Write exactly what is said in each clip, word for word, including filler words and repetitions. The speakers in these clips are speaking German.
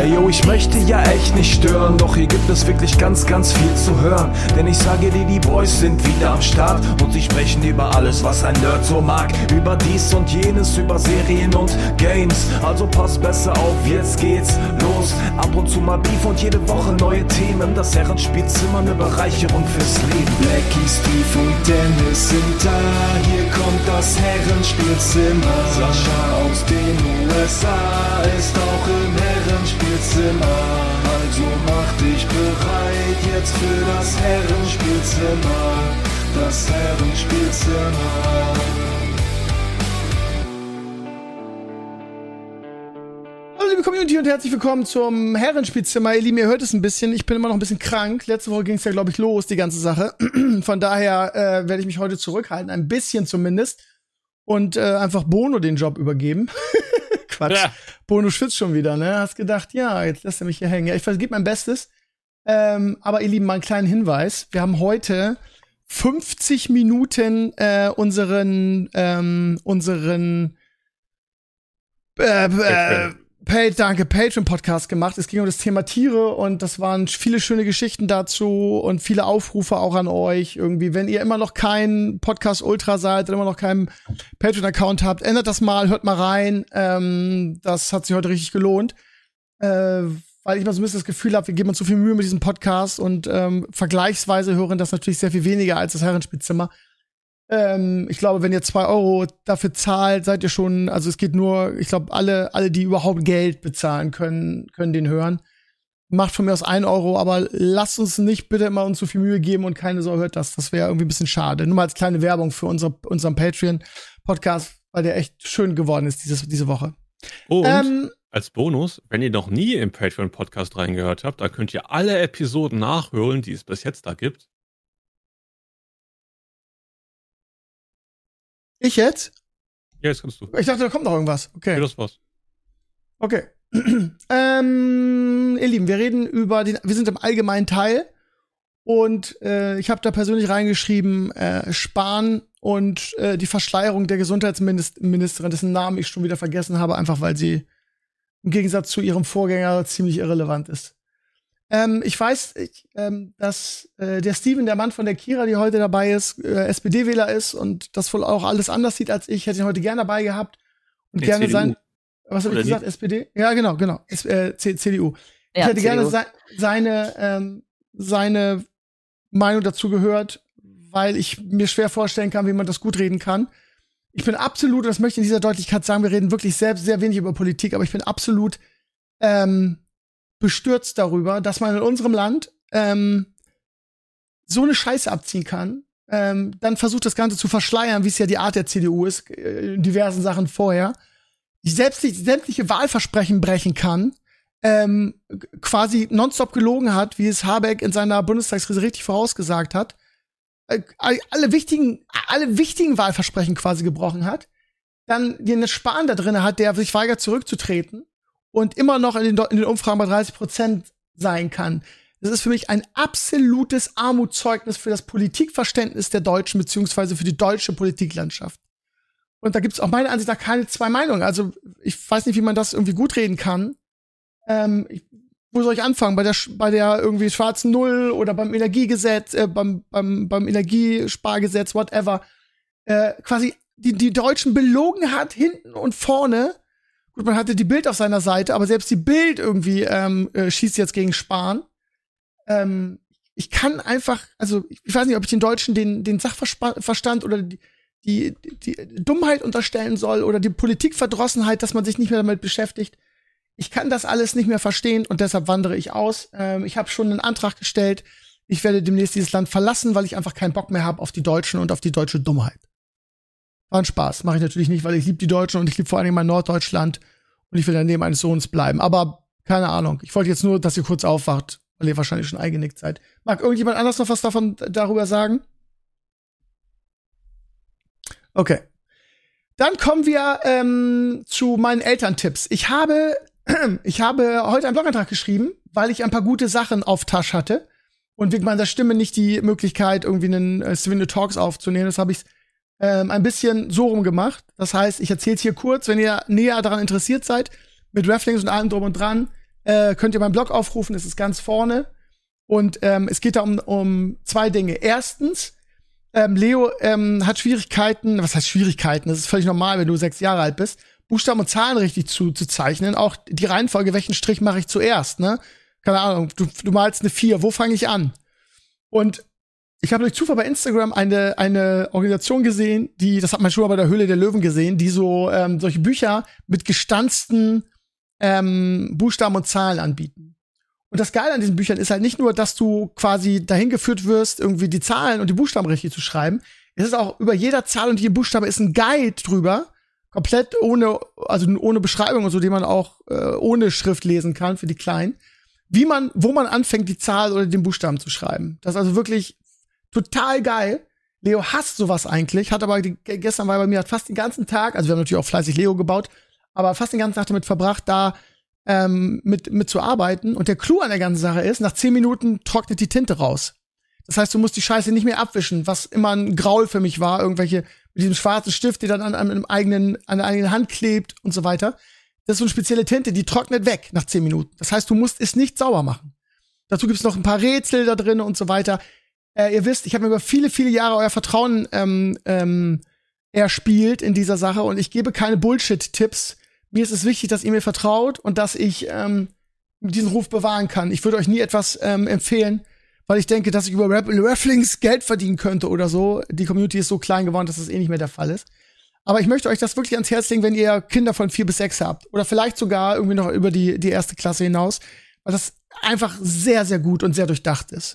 Ey yo, ich möchte ja echt nicht stören, doch hier gibt es wirklich ganz, ganz viel zu hören. Denn ich sage dir, die Boys sind wieder am Start und sie sprechen über alles, was ein Nerd so mag. Über dies und jenes, über Serien und Games. Also pass besser auf, jetzt geht's los. Ab und zu mal Beef und jede Woche neue Themen. Das Herrenspielzimmer, eine Bereicherung fürs Leben. Blackie, Steve und Dennis sind da. Hier kommt das Herrenspielzimmer. Sascha aus den U S A ist auch im Herrenspielzimmer. Also mach dich bereit jetzt für das Herrenspielzimmer. Das Herrenspielzimmer. Hallo liebe Community und herzlich willkommen zum Herrenspielzimmer. Ihr Lieben, ihr hört es ein bisschen, ich bin immer noch ein bisschen krank. Letzte Woche ging es ja, glaube ich, los, die ganze Sache. Von daher äh, werde ich mich heute zurückhalten, ein bisschen zumindest. Und äh, einfach Bono den Job übergeben. Quatsch. Ja. Bono schwitzt schon wieder, ne? Hast gedacht, ja, jetzt lässt er mich hier hängen. Ja, ich vergebe mein Bestes. Ähm, aber ihr Lieben, mal einen kleinen Hinweis. Wir haben heute fünfzig Minuten äh, unseren, ähm, unseren äh, äh, Pay, danke, Patreon-Podcast gemacht. Es ging um das Thema Tiere und das waren viele schöne Geschichten dazu und viele Aufrufe auch an euch. Irgendwie, wenn ihr immer noch kein Podcast-Ultra seid und immer noch keinen Patreon-Account habt, ändert das mal, hört mal rein. Ähm, das hat sich heute richtig gelohnt. Äh, weil ich mal so ein bisschen das Gefühl habe, wir geben uns so viel Mühe mit diesem Podcast und ähm, vergleichsweise hören das natürlich sehr viel weniger als das Herrenspielzimmer. Ähm, ich glaube, wenn ihr zwei Euro dafür zahlt, seid ihr schon, also es geht nur, ich glaube, alle, alle, die überhaupt Geld bezahlen können, können den hören. Macht von mir aus ein Euro, aber lasst uns nicht bitte immer uns so viel Mühe geben und keine Sau hört das. Das wäre irgendwie ein bisschen schade. Nur mal als kleine Werbung für unsere, unseren Patreon-Podcast, weil der echt schön geworden ist dieses, diese Woche. Und ähm, als Bonus, wenn ihr noch nie im Patreon-Podcast reingehört habt, dann könnt ihr alle Episoden nachhören, die es bis jetzt da gibt. Ich jetzt? Ja, jetzt kannst du. Ich dachte, da kommt noch irgendwas. Okay. Ja, das war's. Okay. ähm, ihr Lieben, wir reden über den, wir sind im allgemeinen Teil und äh, ich habe da persönlich reingeschrieben, äh, Spahn und äh, die Verschleierung der Gesundheitsministerin, dessen Namen ich schon wieder vergessen habe, einfach weil sie im Gegensatz zu ihrem Vorgänger ziemlich irrelevant ist. Ähm, ich weiß, ich, ähm, dass äh, der Steven, der Mann von der Kira, die heute dabei ist, äh, S P D-Wähler ist und das wohl auch alles anders sieht als ich. Hätte ihn heute gerne dabei gehabt und Nee, gerne C D U. sein. Was habe ich gesagt? nicht? S P D? Ja, genau, genau. S äh, C C D U. Ja, ich hätte C D U. gerne se seine ähm, seine Meinung dazu gehört, weil ich mir schwer vorstellen kann, wie man das gut reden kann. Ich bin absolut, und das möchte ich in dieser Deutlichkeit sagen, wir reden wirklich selbst sehr wenig über Politik, aber ich bin absolut ähm, bestürzt darüber, dass man in unserem Land ähm, so eine Scheiße abziehen kann, ähm, dann versucht das Ganze zu verschleiern, wie es ja die Art der C D U ist, äh, in diversen Sachen vorher, die selbst sämtliche Wahlversprechen brechen kann, ähm, quasi nonstop gelogen hat, wie es Habeck in seiner Bundestagskrise richtig vorausgesagt hat, äh, alle wichtigen, alle wichtigen Wahlversprechen quasi gebrochen hat, dann den Spahn da drin hat, der sich weigert zurückzutreten und immer noch in den, in den Umfragen bei dreißig Prozent sein kann. Das ist für mich ein absolutes Armutszeugnis für das Politikverständnis der Deutschen, beziehungsweise für die deutsche Politiklandschaft. Und da gibt's auch meiner Ansicht nach keine zwei Meinungen. Also ich weiß nicht, wie man das irgendwie gut reden kann. Ähm, ich, wo soll ich anfangen? Bei der, bei der irgendwie schwarzen Null oder beim Energiegesetz, äh, beim, beim, beim Energiespargesetz, whatever. Äh, quasi die, die Deutschen belogen hat, hinten und vorne. Gut, man hatte die Bild auf seiner Seite, aber selbst die Bild irgendwie ähm, äh, schießt jetzt gegen Spahn. Ähm, ich kann einfach, also ich weiß nicht, ob ich den Deutschen den, den Sachverstand oder die, die, die Dummheit unterstellen soll oder die Politikverdrossenheit, dass man sich nicht mehr damit beschäftigt. Ich kann das alles nicht mehr verstehen und deshalb wandere ich aus. Ähm, ich habe schon einen Antrag gestellt. Ich werde demnächst dieses Land verlassen, weil ich einfach keinen Bock mehr habe auf die Deutschen und auf die deutsche Dummheit. War ein Spaß. Mache ich natürlich nicht, weil ich liebe die Deutschen und ich liebe vor allem mein Norddeutschland und ich will daneben eines Sohnes bleiben. Aber keine Ahnung. Ich wollte jetzt nur, dass ihr kurz aufwacht, weil ihr wahrscheinlich schon eingenickt seid. Mag irgendjemand anders noch was davon darüber sagen? Okay. Dann kommen wir ähm, zu meinen Elterntipps. Ich habe, ich habe heute einen Blogantrag geschrieben, weil ich ein paar gute Sachen auf Tasch hatte und wegen meiner Stimme nicht die Möglichkeit, irgendwie einen äh, Swindle Talks aufzunehmen. Das habe ich ähm, ein bisschen so rum gemacht. Das heißt, ich erzähle es hier kurz, wenn ihr näher daran interessiert seid, mit Rafflings und allem drum und dran. Äh, könnt ihr meinen Blog aufrufen, es ist ganz vorne. Und ähm, es geht da um, um zwei Dinge. Erstens, ähm, Leo ähm, hat Schwierigkeiten, was heißt Schwierigkeiten? Das ist völlig normal, wenn du sechs Jahre alt bist, Buchstaben und Zahlen richtig zu, zu zeichnen. Auch die Reihenfolge, welchen Strich mache ich zuerst, ne? Keine Ahnung, du, du malst eine vier, wo fange ich an? Und ich habe durch Zufall bei Instagram eine, eine Organisation gesehen, die, das hat man schon mal bei der Höhle der Löwen gesehen, die so ähm, solche Bücher mit gestanzten ähm, Buchstaben und Zahlen anbieten. Und das Geile an diesen Büchern ist halt nicht nur, dass du quasi dahin geführt wirst, irgendwie die Zahlen und die Buchstaben richtig zu schreiben. Es ist auch über jeder Zahl und jedem Buchstabe ist ein Guide drüber, komplett ohne, also ohne Beschreibung und so, die man auch äh, ohne Schrift lesen kann für die Kleinen, wie man, wo man anfängt, die Zahl oder den Buchstaben zu schreiben. Das ist also wirklich total geil. Leo hasst sowas eigentlich, hat aber die, gestern war er bei mir, hat fast den ganzen Tag, also wir haben natürlich auch fleißig Lego gebaut, aber fast den ganzen Tag damit verbracht, da ähm, mit, mit zu arbeiten. Und der Clou an der ganzen Sache ist, nach zehn Minuten trocknet die Tinte raus. Das heißt, du musst die Scheiße nicht mehr abwischen, was immer ein Graul für mich war, irgendwelche mit diesem schwarzen Stift, der dann an, an, einem eigenen, an der eigenen Hand klebt und so weiter. Das ist so eine spezielle Tinte, die trocknet weg nach zehn Minuten. Das heißt, du musst es nicht sauber machen. Dazu gibt's noch ein paar Rätsel da drin und so weiter. Äh, ihr wisst, ich habe mir über viele, viele Jahre euer Vertrauen ähm, ähm, erspielt in dieser Sache und ich gebe keine Bullshit-Tipps. Mir ist es wichtig, dass ihr mir vertraut und dass ich ähm, diesen Ruf bewahren kann. Ich würde euch nie etwas ähm, empfehlen, weil ich denke, dass ich über Rafflings Geld verdienen könnte oder so. Die Community ist so klein geworden, dass das eh nicht mehr der Fall ist. Aber ich möchte euch das wirklich ans Herz legen, wenn ihr Kinder von vier bis sechs habt. Oder vielleicht sogar irgendwie noch über die, die erste Klasse hinaus. Weil das einfach sehr, sehr gut und sehr durchdacht ist.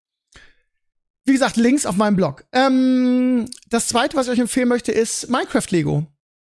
Wie gesagt, Links auf meinem Blog. Ähm, das zweite, was ich euch empfehlen möchte, ist Minecraft Lego.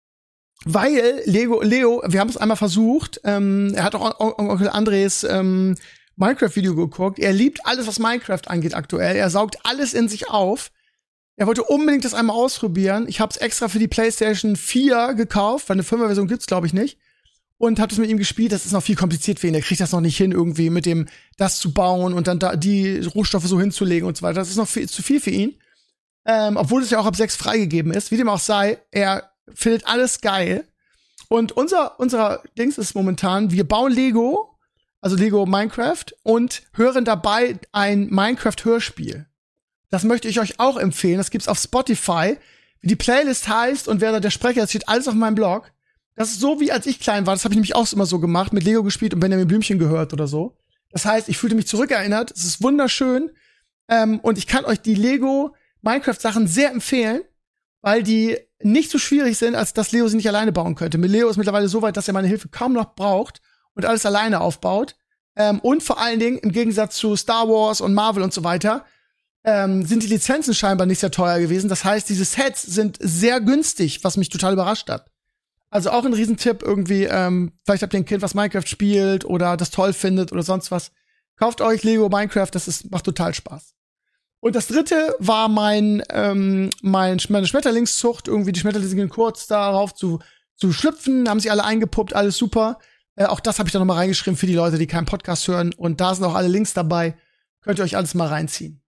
Weil Lego, Leo, wir haben es einmal versucht, ähm, er hat auch On- Onkel Andres ähm, Minecraft-Video geguckt. Er liebt alles, was Minecraft angeht aktuell. Er saugt alles in sich auf. Er wollte unbedingt das einmal ausprobieren. Ich habe es extra für die PlayStation vier gekauft, weil eine Fünfer-Version gibt's, glaube ich, nicht. Und habe es mit ihm gespielt. Das ist noch viel kompliziert für ihn. Er kriegt das noch nicht hin, irgendwie mit dem das zu bauen und dann da die Rohstoffe so hinzulegen und so weiter. Das ist noch viel, zu viel für ihn. Ähm, obwohl es ja auch ab sechs freigegeben ist. Wie dem auch sei, er findet alles geil. Und unser unser Dings ist momentan, wir bauen Lego, also Lego Minecraft, und hören dabei ein Minecraft-Hörspiel. Das möchte ich euch auch empfehlen. Das gibt's auf Spotify. Wie die Playlist heißt und wer da der Sprecher ist, steht alles auf meinem Blog. Das ist so, wie als ich klein war. Das habe ich nämlich auch immer so gemacht, mit Lego gespielt und Benjamin Blümchen gehört oder so. Das heißt, ich fühlte mich zurückerinnert. Es ist wunderschön. Ähm, und ich kann euch die Lego Minecraft-Sachen sehr empfehlen, weil die nicht so schwierig sind, als dass Leo sie nicht alleine bauen könnte. Mit Leo ist mittlerweile so weit, dass er meine Hilfe kaum noch braucht und alles alleine aufbaut. Ähm, und vor allen Dingen, im Gegensatz zu Star Wars und Marvel und so weiter, ähm, sind die Lizenzen scheinbar nicht sehr teuer gewesen. Das heißt, diese Sets sind sehr günstig, was mich total überrascht hat. Also auch ein Riesentipp irgendwie, ähm, vielleicht habt ihr ein Kind, was Minecraft spielt oder das toll findet oder sonst was. Kauft euch Lego Minecraft, das ist, macht total Spaß. Und das dritte war mein, ähm, mein, meine Schmetterlingszucht, irgendwie die Schmetterlinge kurz darauf zu, zu schlüpfen, haben sie alle eingepuppt, alles super. Äh, auch das habe ich da noch mal reingeschrieben für die Leute, die keinen Podcast hören. Und da sind auch alle Links dabei. Könnt ihr euch alles mal reinziehen.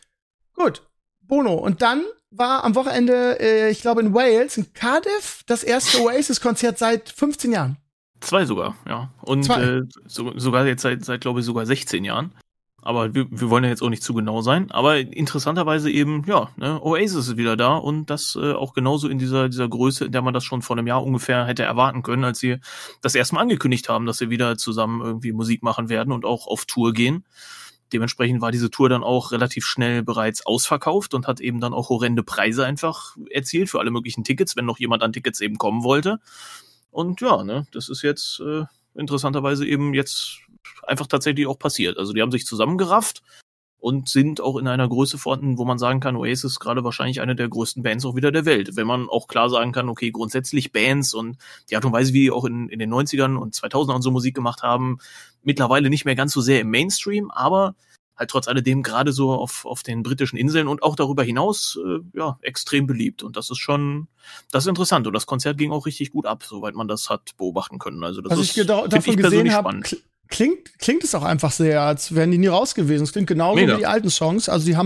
Gut, Bono. Und dann war am Wochenende, äh, ich glaube in Wales, in Cardiff, das erste Oasis-Konzert seit fünfzehn Jahren. Zwei sogar, ja. Und äh, so, sogar jetzt seit, seit glaube ich, sogar sechzehn Jahren. Aber wir, wir wollen ja jetzt auch nicht zu genau sein. Aber interessanterweise eben, ja, ne, Oasis ist wieder da und das äh, auch genauso in dieser dieser Größe, in der man das schon vor einem Jahr ungefähr hätte erwarten können, als sie das erstmal angekündigt haben, dass sie wieder zusammen irgendwie Musik machen werden und auch auf Tour gehen. Dementsprechend war diese Tour dann auch relativ schnell bereits ausverkauft und hat eben dann auch horrende Preise einfach erzielt für alle möglichen Tickets, wenn noch jemand an Tickets eben kommen wollte. Und ja, ne, das ist jetzt äh, interessanterweise eben jetzt einfach tatsächlich auch passiert. Also die haben sich zusammengerafft und sind auch in einer Größe vorhanden, wo man sagen kann, Oasis ist gerade wahrscheinlich eine der größten Bands auch wieder der Welt. Wenn man auch klar sagen kann, okay, grundsätzlich Bands und die Art und Weise, wie die auch in, in den neunzigern und zweitausendern und so Musik gemacht haben, mittlerweile nicht mehr ganz so sehr im Mainstream, aber halt trotz alledem gerade so auf, auf den britischen Inseln und auch darüber hinaus äh, ja extrem beliebt. Und das ist schon, das ist interessant. Und das Konzert ging auch richtig gut ab, soweit man das hat beobachten können. Also das Was ist, ich da, davon ich gesehen habe, spannend. Klingt, klingt es auch einfach sehr, als wären die nie raus gewesen. Es klingt genauso Mega. wie die alten Songs. Also die haben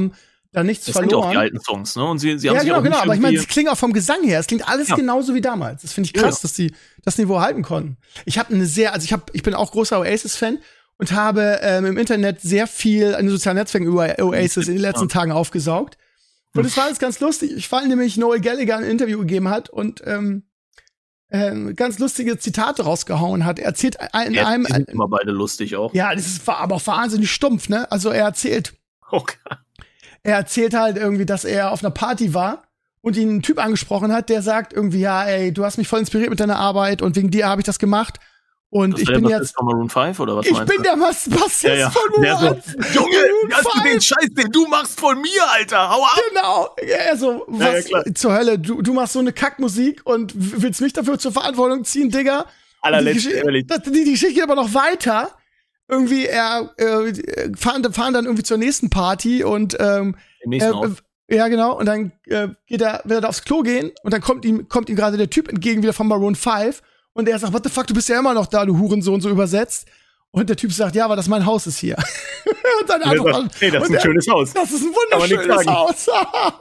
da nichts das verloren. Das sind ja auch die alten Songs, ne? Und sie, sie haben ja, sich genau, auch genau. Aber ich meine, irgendwie- es klingt auch vom Gesang her. Es klingt alles Ja. genauso wie damals. Das finde ich krass, Ja. dass die das Niveau halten konnten. Ich habe eine sehr, also ich habe, ich bin auch großer Oasis-Fan und habe ähm, im Internet sehr viel an den sozialen Netzwerken über Oasis in den letzten Ja. Tagen aufgesaugt. Und es war alles ganz lustig. Ich fand nämlich Noel Gallagher ein Interview gegeben hat und ähm, ähm, ganz lustige Zitate rausgehauen hat. Er erzählt in Ja, einem, die sind immer beide lustig auch. ja, das ist aber auch wahnsinnig stumpf, ne? Also er erzählt, Okay. er erzählt halt irgendwie, dass er auf einer Party war und ihn ein Typ angesprochen hat, der sagt irgendwie, ja, ey, du hast mich voll inspiriert mit deiner Arbeit und wegen dir habe ich das gemacht. Und Das ich war der bin Bassist jetzt, von Maroon fünf oder was ich meinst bin du? der Bass- Bassist Ja, ja. von Der so, Maroon Junge, Maroon hast du den fünf. Scheiß, den du machst von mir, Alter, hau ab! Genau. Also, Ja, was ja, klar. zur Hölle? Du, du machst so eine Kackmusik und w- willst mich dafür zur Verantwortung ziehen, Digga? Allerletzte, die, Geschi- ehrlich. das, die, die Geschichte geht aber noch weiter. Irgendwie, er äh, fahren, fahren dann irgendwie zur nächsten Party und ähm, Im nächsten äh, Haus. ja, genau. Und dann äh, geht er, will er da aufs Klo gehen und dann kommt ihm, kommt ihm gerade der Typ entgegen wieder von Maroon fünf und er sagt, what the fuck, du bist ja immer noch da, du Hurensohn, so übersetzt. Und der Typ sagt, ja, aber das mein Haus ist hier. und dann Und er einfach, sagt, hey, das ist und ein er- schönes Haus. das ist ein Kann man nichts wunderschönes sagen. Haus.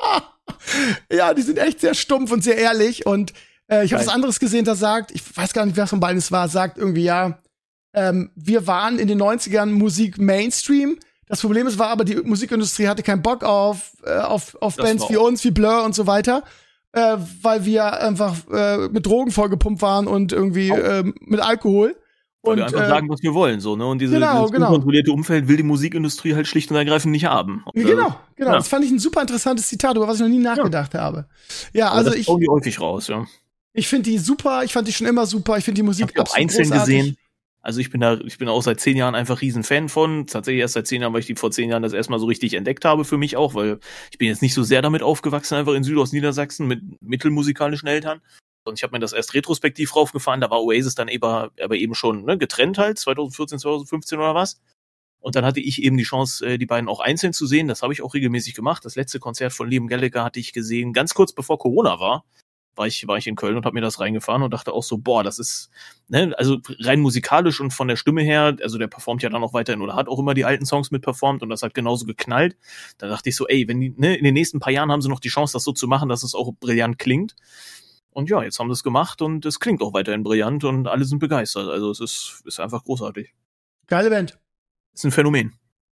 Ja, die sind echt sehr stumpf und sehr ehrlich. Und äh, ich habe Geil. was anderes gesehen, da sagt, ich weiß gar nicht, wer von beiden es war, sagt irgendwie, ja, ähm, wir waren in den neunzigern Musik Mainstream. Das Problem ist, war aber, die Musikindustrie hatte keinen Bock auf, äh, auf, auf Das Bands war wie auch- uns, wie Blur und so weiter. Äh, weil wir einfach äh, mit Drogen vollgepumpt waren und irgendwie Auch. äh, mit Alkohol. Weil Und wir einfach äh, sagen, was wir wollen, so, ne? Und diese, genau, dieses genau. unkontrollierte Umfeld will die Musikindustrie halt schlicht und ergreifend nicht haben. Und, äh, genau, genau. ja. Das fand ich ein super interessantes Zitat, über was ich noch nie nachgedacht habe. Ja, aber also das ich, hauen die häufig raus, ja. ich finde die super, ich fand die schon immer super, ich finde die Ich Musik habe die auch absolut einzeln großartig. gesehen. Also ich bin da, ich bin auch seit zehn Jahren einfach riesen Fan von. Tatsächlich erst seit zehn Jahren, weil ich die vor zehn Jahren das erstmal so richtig entdeckt habe für mich auch, weil ich bin jetzt nicht so sehr damit aufgewachsen, einfach in Südostniedersachsen mit mittelmusikalischen Eltern. Und ich habe mir das erst retrospektiv raufgefahren, da war Oasis dann eben, aber eben schon ne, getrennt halt, zwanzig vierzehn, zwanzig fünfzehn oder was. Und dann hatte ich eben die Chance, äh, die beiden auch einzeln zu sehen. Das habe ich auch regelmäßig gemacht. Das letzte Konzert von Liam Gallagher hatte ich gesehen, ganz kurz bevor Corona war. War ich, war ich in Köln und habe mir das reingefahren und dachte auch so, boah, das ist, ne, also rein musikalisch und von der Stimme her, also der performt ja dann auch weiterhin oder hat auch immer die alten Songs mitperformt und das hat genauso geknallt. Da dachte ich so, ey, wenn die, ne, in den nächsten paar Jahren haben sie noch die Chance, das so zu machen, dass es auch brillant klingt. Und ja, jetzt haben sie es gemacht und es klingt auch weiterhin brillant und alle sind begeistert. Also es ist, ist einfach großartig. Geile Band. Ist ein Phänomen.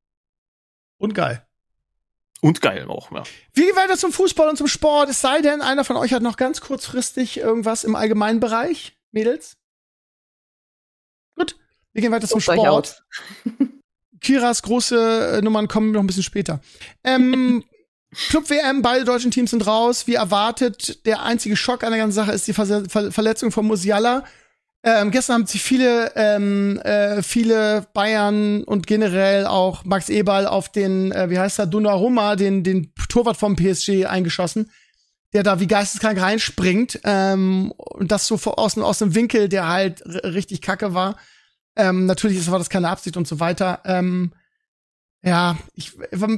Und geil. Und geil auch, ja. Wie weiter zum Fußball und zum Sport? Es sei denn, einer von euch hat noch ganz kurzfristig irgendwas im allgemeinen Bereich, Mädels? Gut, wir gehen weiter zum Sucht euch Sport. aus. Kiras große äh, Nummern kommen noch ein bisschen später. Ähm, Club-W M, beide deutschen Teams sind raus. Wie erwartet, der einzige Schock an der ganzen Sache ist die Ver Ver Verletzung von Musiala. Ähm, gestern haben sich viele, ähm, äh, viele Bayern und generell auch Max Eberl auf den, äh, wie heißt er, Donnarumma, den, den Torwart vom P S G eingeschossen, der da wie geisteskrank reinspringt, ähm, und das so aus, aus einem Winkel, der halt richtig kacke war. Ähm, natürlich war das keine Absicht und so weiter. Ähm, ja, ich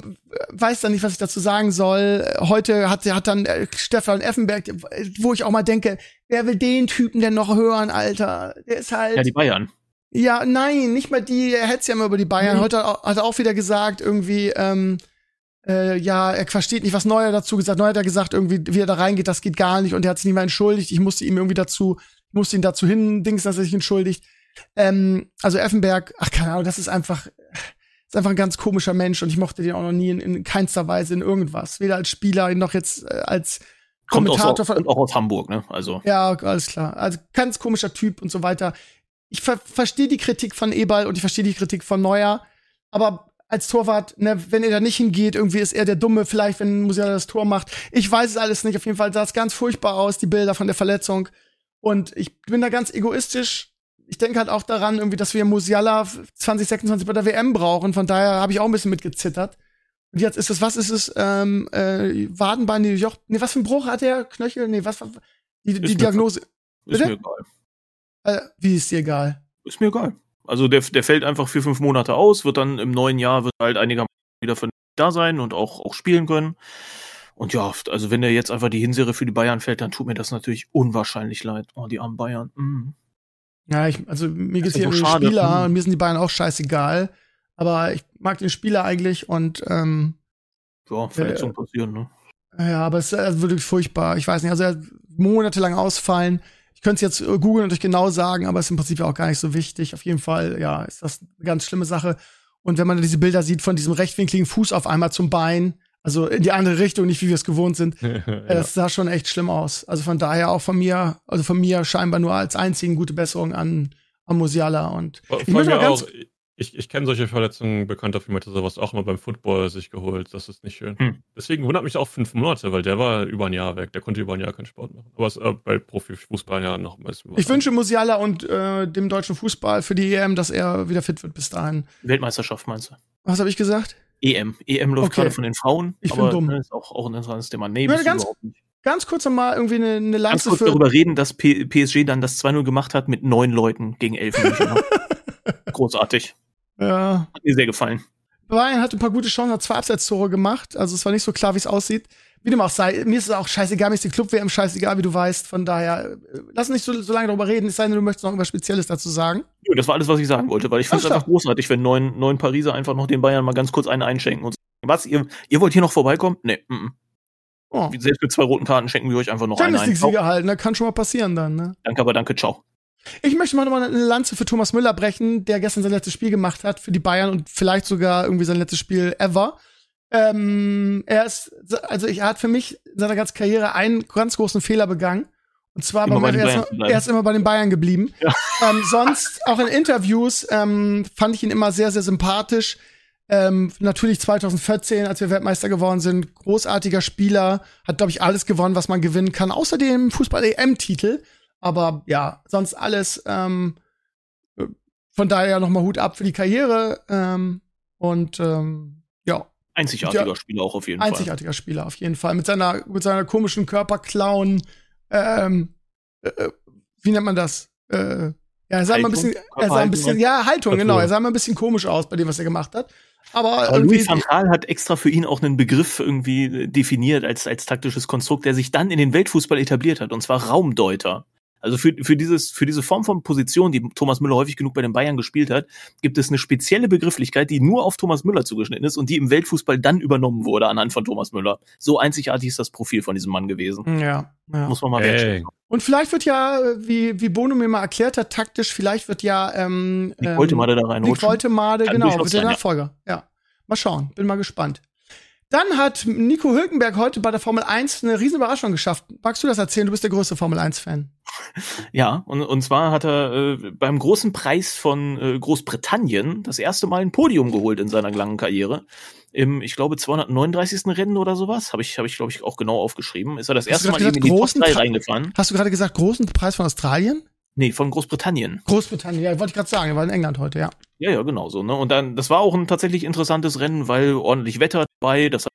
weiß dann nicht, was ich dazu sagen soll. Heute hat, hat dann äh, Stefan Effenberg, wo ich auch mal denke, wer will den Typen denn noch hören, Alter? Der ist halt. Ja, die Bayern. Ja, nein, nicht mal die. Er hetzt ja immer über die Bayern. Mhm. Heute hat er auch wieder gesagt, irgendwie, ähm, äh, ja, er versteht nicht, was Neuer dazu gesagt. Neuer hat er gesagt, irgendwie, wie er da reingeht, das geht gar nicht. Und er hat sich nicht mal entschuldigt. Ich musste ihm irgendwie dazu, musste ihn dazu hin, Dings, dass er sich entschuldigt. Ähm, also Effenberg, ach keine Ahnung, das ist einfach. Ist einfach ein ganz komischer Mensch und ich mochte den auch noch nie in, in keinster Weise in irgendwas. Weder als Spieler noch jetzt äh, als Kommt auch, Kommentator. so, kommt auch aus Hamburg, ne? Also. Ja, alles klar. Also ganz komischer Typ und so weiter. Ich ver verstehe die Kritik von Eberl und ich verstehe die Kritik von Neuer. Aber als Torwart, ne, wenn er da nicht hingeht, irgendwie ist er der Dumme, vielleicht, wenn Musiala das Tor macht. Ich weiß es alles nicht. Auf jeden Fall sah es ganz furchtbar aus, die Bilder von der Verletzung. Und ich bin da ganz egoistisch. Ich denke halt auch daran, irgendwie, dass wir Musiala zwanzig sechsundzwanzig bei der W M brauchen. Von daher habe ich auch ein bisschen mitgezittert. Und jetzt ist es, was ist es? Ähm, äh, Wadenbein, die Joch. Nee, was für ein Bruch hat der? Knöchel? Nee, was? Die, die mir Diagnose. Ist Bitte? mir egal. Äh, wie ist dir egal? Ist mir egal. Also der, der fällt einfach vier, fünf Monate aus, wird dann im neuen Jahr wird halt einigermaßen wieder von da sein und auch, auch spielen können. Und ja, also wenn der jetzt einfach die Hinserie für die Bayern fällt, dann tut mir das natürlich unwahrscheinlich leid. Oh, die armen Bayern. Mm. Ja, ich, also mir geht's Das ist hier um so den schade. Spieler Mhm. und mir sind die Bayern auch scheißegal. Aber ich mag den Spieler eigentlich und ähm, Ja, Verletzungen äh, passieren, ne? Ja, aber es ist also wirklich furchtbar. Ich weiß nicht, also er monatelang ausfallen. Ich könnte es jetzt googeln und euch genau sagen, aber es ist im Prinzip auch gar nicht so wichtig. Auf jeden Fall, ja, ist das eine ganz schlimme Sache. Und wenn man diese Bilder sieht von diesem rechtwinkligen Fuß auf einmal zum Bein, also in die andere Richtung, nicht wie wir es gewohnt sind, ja. Das sah schon echt schlimm aus. Also von daher auch von mir, also von mir scheinbar nur als einzigen gute Besserung an, an Musiala. Und von ich möchte mir ganz auch, ich, ich kenne solche Verletzungen, bekannter von mir hat sowas auch mal beim Football sich geholt. Das ist nicht schön. Hm. Deswegen wundert mich auch fünf Monate, weil der war über ein Jahr weg. Der konnte über ein Jahr keinen Sport machen. Aber es ist äh, bei Profifußball ja noch mal. Ich wünsche Musiala und äh, dem deutschen Fußball für die E M, dass er wieder fit wird bis dahin. Weltmeisterschaft meinst du? Was habe ich gesagt? E M. E M läuft okay. gerade von den Frauen. Ich bin dumm. Das ist auch, auch ein interessantes Thema. Nee, bist ganz, überhaupt nicht. Ganz kurz nochmal irgendwie eine, eine Lanze ganz kurz für darüber reden, dass P- PSG dann das zwei null gemacht hat mit neun Leuten gegen elf München. Großartig. Ja. Hat mir sehr gefallen. Bayern hat ein paar gute Chancen, hat zwei Abseitstore gemacht. Also es war nicht so klar, wie es aussieht. Wie dem auch sei, mir ist es auch scheißegal, mir ist die Club-W M scheißegal, wie du weißt. Von daher, lass uns nicht so, so lange darüber reden, es sei denn, du möchtest noch irgendwas Spezielles dazu sagen. Ja, das war alles, was ich sagen wollte, weil ich finde es einfach großartig, wenn neun, neun Pariser einfach noch den Bayern mal ganz kurz einen einschenken und sagen, was, ihr, ihr wollt hier noch vorbeikommen? Nee, m-m. Oh. Selbst mit zwei roten Karten schenken wir euch einfach noch einen ein. Champions League-Sieger halten, das kann schon mal passieren dann, ne? Danke, aber danke, ciao. Ich möchte mal nochmal eine Lanze für Thomas Müller brechen, der gestern sein letztes Spiel gemacht hat für die Bayern und vielleicht sogar irgendwie sein letztes Spiel ever. Ähm, er ist, also er hat für mich in seiner ganzen Karriere einen ganz großen Fehler begangen. Und zwar, bei er, ist, er ist immer bei den Bayern geblieben. Ja. Ähm, sonst, auch in Interviews, ähm, fand ich ihn immer sehr, sehr sympathisch. Ähm, natürlich zwanzig vierzehn, als wir Weltmeister geworden sind, großartiger Spieler, hat, glaube ich, alles gewonnen, was man gewinnen kann, außer dem Fußball-E M-Titel. Aber ja, sonst alles, ähm, von daher nochmal Hut ab für die Karriere. Ähm, und ähm, ja. Einzigartiger ja, Spieler auch auf jeden einzigartiger Fall. Einzigartiger Spieler auf jeden Fall. Mit seiner, mit seiner komischen Körperklauen, ähm, äh, wie nennt man das? Äh, ja, er sah mal ein bisschen, er sah ein bisschen, ja, Haltung, genau. Er sah mal ein bisschen komisch aus bei dem, was er gemacht hat. Aber, Aber Louis van Gaal hat extra für ihn auch einen Begriff irgendwie definiert als, als taktisches Konstrukt, der sich dann in den Weltfußball etabliert hat, und zwar Raumdeuter. Also für, für dieses, für diese Form von Position, die Thomas Müller häufig genug bei den Bayern gespielt hat, gibt es eine spezielle Begrifflichkeit, die nur auf Thomas Müller zugeschnitten ist und die im Weltfußball dann übernommen wurde anhand von Thomas Müller. So einzigartig ist das Profil von diesem Mann gewesen. Ja, ja. Muss man mal wertschätzen. Und vielleicht wird ja, wie, wie Bono mir mal erklärt hat, taktisch, vielleicht wird ja, ähm, Nick Woltemade da rein. Nick Woltemade, genau, wird der Nachfolger. Ja. ja. Mal schauen. Bin mal gespannt. Dann hat Nico Hülkenberg heute bei der Formel eins eine riesen Überraschung geschafft. Magst du das erzählen? Du bist der größte Formel eins Fan. Ja, und, und zwar hat er äh, beim großen Preis von äh, Großbritannien das erste Mal ein Podium geholt in seiner langen Karriere. Im, ich glaube, zweihundertneununddreißigsten Rennen oder sowas. Habe ich, hab ich glaube ich, auch genau aufgeschrieben. Ist er das erste Mal gesagt, in die Top drei reingefahren. Hast du gerade gesagt, großen Preis von Australien? Nee, von Großbritannien. Großbritannien, ja, wollte ich gerade sagen. Er war in England heute, ja. Ja, ja, genau so. Ne? Und dann, das war auch ein tatsächlich interessantes Rennen, weil ordentlich Wetter dabei. Das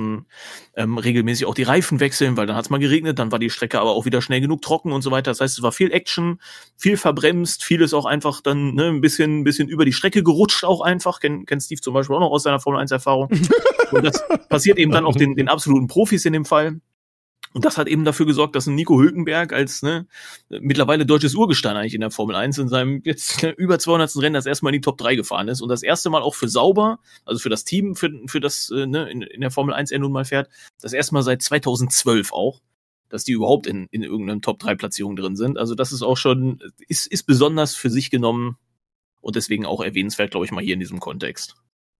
Ähm, regelmäßig auch die Reifen wechseln, weil dann hat es mal geregnet, dann war die Strecke aber auch wieder schnell genug trocken und so weiter. Das heißt, es war viel Action, viel verbremst, vieles auch einfach dann ne, ein bisschen, ein bisschen über die Strecke gerutscht auch einfach. Kennt kenn Steve zum Beispiel auch noch aus seiner Formel eins Erfahrung. Und das passiert eben dann auch den, den absoluten Profis in dem Fall. Und das hat eben dafür gesorgt, dass ein Nico Hülkenberg als ne, mittlerweile deutsches Urgestein eigentlich in der Formel eins in seinem jetzt über zweihundertsten Rennen das erste Mal in die Top drei gefahren ist und das erste Mal auch für sauber, also für das Team, für, für das ne, in, in der Formel eins er nun mal fährt, das erste Mal seit zweitausendzwölf auch, dass die überhaupt in, in irgendeiner Top drei Platzierung drin sind. Also das ist auch schon, ist, ist besonders für sich genommen und deswegen auch erwähnenswert, glaube ich, mal hier in diesem Kontext.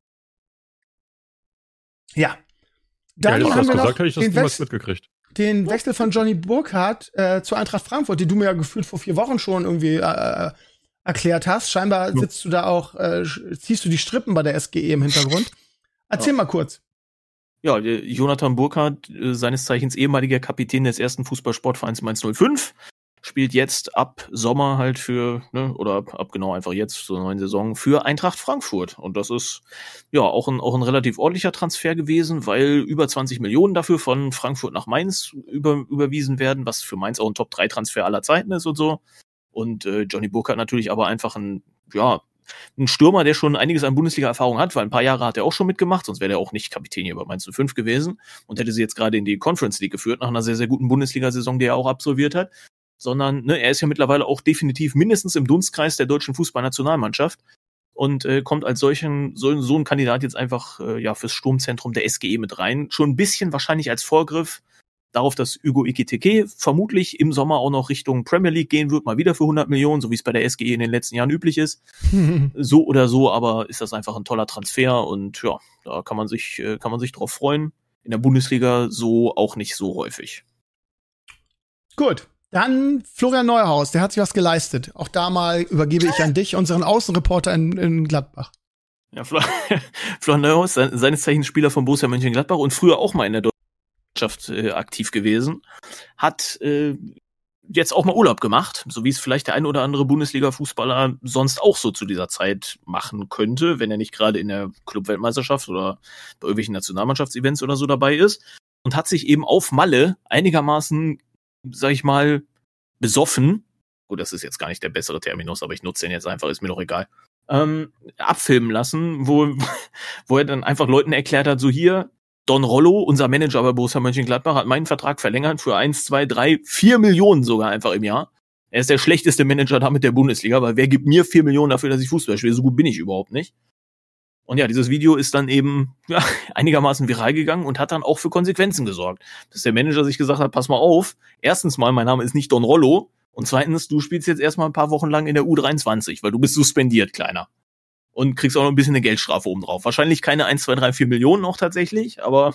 Ja. Dann ja, haben wir gesagt, hätte ich das niemals mitgekriegt. Den Wechsel von Johnny Burkhardt äh, zu Eintracht Frankfurt, den du mir ja gefühlt vor vier Wochen schon irgendwie äh, erklärt hast. Scheinbar ja. sitzt du da auch, äh, ziehst du die Strippen bei der S G E im Hintergrund. Erzähl ja. mal kurz. Ja, Jonathan Burkhardt, äh, seines Zeichens ehemaliger Kapitän des ersten Fußballsportvereins Mainz null fünf, spielt jetzt ab Sommer halt für, ne, oder ab, ab genau einfach jetzt zur neuen Saison für Eintracht Frankfurt. Und das ist ja auch ein, auch ein relativ ordentlicher Transfer gewesen, weil über zwanzig Millionen dafür von Frankfurt nach Mainz über, überwiesen werden, was für Mainz auch ein Top drei Transfer aller Zeiten ist und so. Und äh, Johnny Burkhardt natürlich aber einfach ein, ja, ein Stürmer, der schon einiges an Bundesliga-Erfahrung hat, weil ein paar Jahre hat er auch schon mitgemacht, sonst wäre er auch nicht Kapitän hier bei Mainz null fünf gewesen und hätte sie jetzt gerade in die Conference League geführt, nach einer sehr, sehr guten Bundesliga-Saison, die er auch absolviert hat. Sondern ne, er ist ja mittlerweile auch definitiv mindestens im Dunstkreis der deutschen Fußballnationalmannschaft. und äh, kommt als solchen so, so ein Kandidat jetzt einfach äh, ja fürs Sturmzentrum der S G E mit rein. Schon ein bisschen wahrscheinlich als Vorgriff darauf, dass Hugo Ekitike vermutlich im Sommer auch noch Richtung Premier League gehen wird, mal wieder für hundert Millionen, so wie es bei der S G E in den letzten Jahren üblich ist. So oder so, aber ist das einfach ein toller Transfer und ja, da kann man sich äh, kann man sich drauf freuen. In der Bundesliga so auch nicht so häufig. Gut. Dann Florian Neuhaus, der hat sich was geleistet. Auch da mal übergebe ich an dich, unseren Außenreporter in, in Gladbach. Ja, Flo- Florian Neuhaus, se- seines Zeichens Spieler von Borussia Mönchengladbach und früher auch mal in der deutschen Mannschaft äh, aktiv gewesen, hat äh, jetzt auch mal Urlaub gemacht, so wie es vielleicht der ein oder andere Bundesliga-Fußballer sonst auch so zu dieser Zeit machen könnte, wenn er nicht gerade in der Club-Weltmeisterschaft oder bei irgendwelchen Nationalmannschaftsevents oder so dabei ist, und hat sich eben auf Malle einigermaßen, sag ich mal, besoffen, gut, das ist jetzt gar nicht der bessere Terminus, aber ich nutze den jetzt einfach, ist mir doch egal, ähm, abfilmen lassen, wo, wo er dann einfach Leuten erklärt hat, so hier, Don Rollo, unser Manager bei Borussia Mönchengladbach, hat meinen Vertrag verlängert für eins, zwei, drei, vier Millionen sogar einfach im Jahr. Er ist der schlechteste Manager damit der Bundesliga, weil wer gibt mir vier Millionen dafür, dass ich Fußball spiele? So gut bin ich überhaupt nicht. Und ja, dieses Video ist dann eben ja, einigermaßen viral gegangen und hat dann auch für Konsequenzen gesorgt. Dass der Manager sich gesagt hat, pass mal auf, erstens mal, mein Name ist nicht Don Rollo, und zweitens, du spielst jetzt erstmal ein paar Wochen lang in der U dreiundzwanzig, weil du bist suspendiert, Kleiner. Und kriegst auch noch ein bisschen eine Geldstrafe oben drauf. Wahrscheinlich keine eins, zwei, drei, vier Millionen auch tatsächlich, aber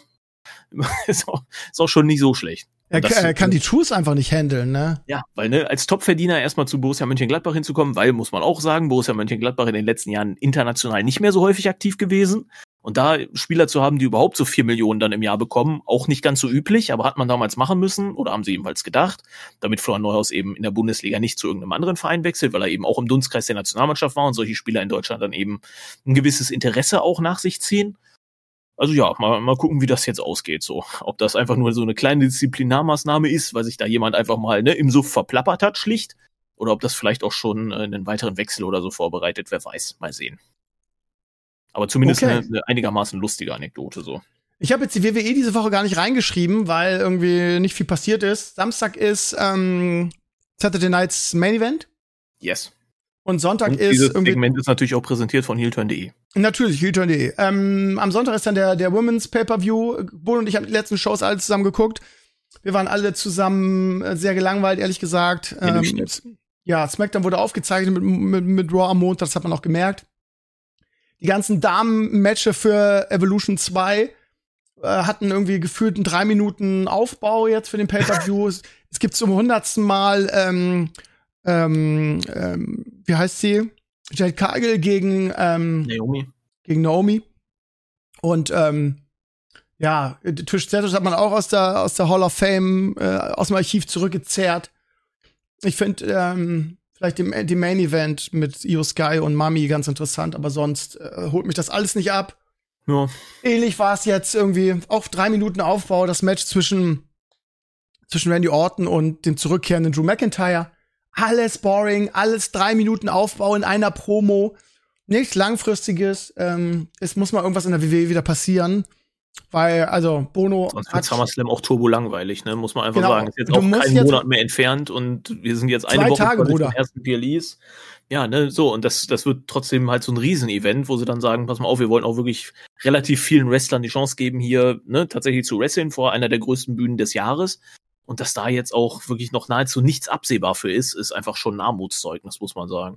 ist auch, ist auch schon nicht so schlecht. Er, das, er kann die Truths einfach nicht handeln, ne? Ja, weil ne, als Topverdiener erstmal zu Borussia Mönchengladbach hinzukommen, weil, muss man auch sagen, Borussia Mönchengladbach in den letzten Jahren international nicht mehr so häufig aktiv gewesen. Und da Spieler zu haben, die überhaupt so vier Millionen dann im Jahr bekommen, auch nicht ganz so üblich, aber hat man damals machen müssen oder haben sie ebenfalls gedacht, damit Florian Neuhaus eben in der Bundesliga nicht zu irgendeinem anderen Verein wechselt, weil er eben auch im Dunstkreis der Nationalmannschaft war und solche Spieler in Deutschland dann eben ein gewisses Interesse auch nach sich ziehen. Also ja, mal, mal gucken, wie das jetzt ausgeht. So, ob das einfach nur so eine kleine Disziplinarmaßnahme ist, weil sich da jemand einfach mal ne, im Suff verplappert hat, schlicht, oder ob das vielleicht auch schon äh, einen weiteren Wechsel oder so vorbereitet, wer weiß, mal sehen. Aber zumindest okay. eine, eine einigermaßen lustige Anekdote so. Ich habe jetzt die W W E diese Woche gar nicht reingeschrieben, weil irgendwie nicht viel passiert ist. Samstag ist ähm, Saturday Night's Main Event. Yes. Und Sonntag und ist dieses irgendwie Segment ist natürlich auch präsentiert von Heelturn punkt de. Natürlich, Heelturn punkt de. Ähm, am Sonntag ist dann der, der Women's Pay-Per-View. Bull und ich haben die letzten Shows alle zusammen geguckt. Wir waren alle zusammen sehr gelangweilt, ehrlich gesagt. Ähm, ja, SmackDown wurde aufgezeichnet mit, mit, mit Raw am Montag, das hat man auch gemerkt. Die ganzen Damen-Matches für Evolution zwei äh, hatten irgendwie gefühlt einen drei Minuten Aufbau jetzt für den Pay-Per-View. es, es gibt zum hundertsten Mal ähm, ähm, ähm, wie heißt sie? Jade Cargill gegen ähm, Naomi. Gegen Naomi. Und ähm, ja, Trish Stratus hat man auch aus der aus der Hall of Fame äh, aus dem Archiv zurückgezerrt. Ich finde ähm, vielleicht die, die Main Event mit Io Sky und Mami ganz interessant, aber sonst äh, holt mich das alles nicht ab. Ja. Ähnlich war es jetzt irgendwie auch drei Minuten Aufbau, das Match zwischen zwischen Randy Orton und dem zurückkehrenden Drew McIntyre. Alles boring, alles drei Minuten Aufbau in einer Promo. Nichts Langfristiges. Ähm, es muss mal irgendwas in der W W E wieder passieren. Weil, also, Bono Sonst wird SummerSlam auch turbo langweilig, ne? Muss man einfach genau, sagen. Ist jetzt auch kein Monat mehr entfernt und wir sind jetzt eine Woche Tage, vor dem ersten P L Es. Ja, ne, so. Und das, das wird trotzdem halt so ein Riesenevent, wo sie dann sagen, pass mal auf, wir wollen auch wirklich relativ vielen Wrestlern die Chance geben, hier, ne, tatsächlich zu wresteln vor einer der größten Bühnen des Jahres. Und dass da jetzt auch wirklich noch nahezu nichts absehbar für ist, ist einfach schon ein Armutszeugnis, muss man sagen.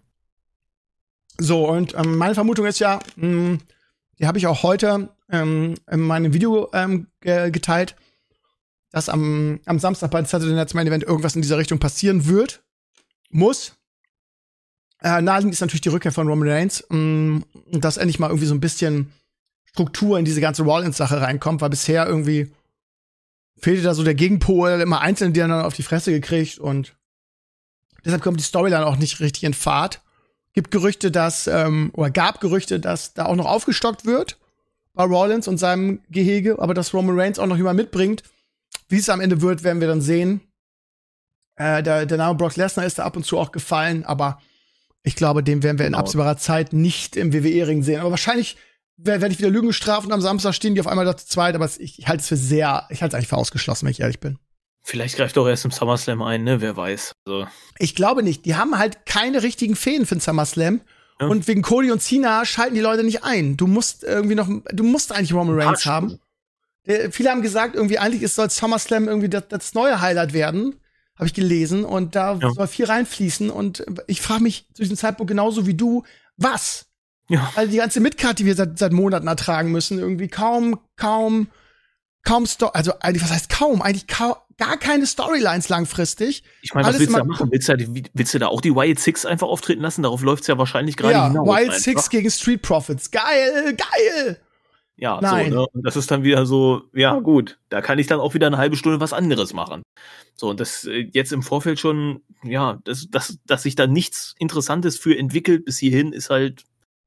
So, und ähm, meine Vermutung ist ja, mh, die habe ich auch heute ähm, in meinem Video ähm, ge- geteilt, dass am, am Samstag bei Saturday Night's Main Event irgendwas in dieser Richtung passieren wird. Muss. Äh, naheliegend ist natürlich die Rückkehr von Roman Reigns, mh, dass endlich mal irgendwie so ein bisschen Struktur in diese ganze Rollins-Sache reinkommt, weil bisher irgendwie fehlte da so der Gegenpol, immer einzeln, die dann auf die Fresse gekriegt, und deshalb kommt die Storyline auch nicht richtig in Fahrt. Gibt Gerüchte, dass, ähm, oder gab Gerüchte, dass da auch noch aufgestockt wird bei Rollins und seinem Gehege, aber dass Roman Reigns auch noch jemand mitbringt. Wie es am Ende wird, werden wir dann sehen. Äh, der, der Name Brock Lesnar ist da ab und zu auch gefallen, aber ich glaube, den werden wir in absehbarer Zeit nicht im W W E-Ring sehen. Aber wahrscheinlich werde ich wieder Lügen strafen, am Samstag stehen die auf einmal da zu zweit, aber ich, ich halte es für sehr, ich halte es eigentlich für ausgeschlossen, wenn ich ehrlich bin. Vielleicht greift doch erst im SummerSlam ein, ne? Wer weiß. Also. Ich glaube nicht. Die haben halt keine richtigen Fäden für den SummerSlam. Ja. Und wegen Cody und Cena schalten die Leute nicht ein. Du musst irgendwie noch, du musst eigentlich Roman Reigns haben. Der, viele haben gesagt, irgendwie eigentlich ist, soll SummerSlam irgendwie das, das neue Highlight werden. Habe ich gelesen. Und da ja. soll viel reinfließen. Und ich frage mich zu diesem Zeitpunkt genauso wie du, was? Ja. Also die ganze Midcard, die wir seit, seit Monaten ertragen müssen, irgendwie kaum, kaum, kaum Story, also eigentlich, was heißt kaum? Eigentlich kaum, gar keine Storylines langfristig. Ich meine, was willst du da machen? Willst du, da, willst du da auch die Wild Six einfach auftreten lassen? Darauf läuft's ja wahrscheinlich gerade ja, hinaus. Wild einfach. Six gegen Street Profits. Geil, geil! Ja, Nein. so, ne? Und das ist dann wieder so, ja gut, da kann ich dann auch wieder eine halbe Stunde was anderes machen. So, und das jetzt im Vorfeld schon, ja, das, das, dass sich da nichts Interessantes für entwickelt bis hierhin, ist halt,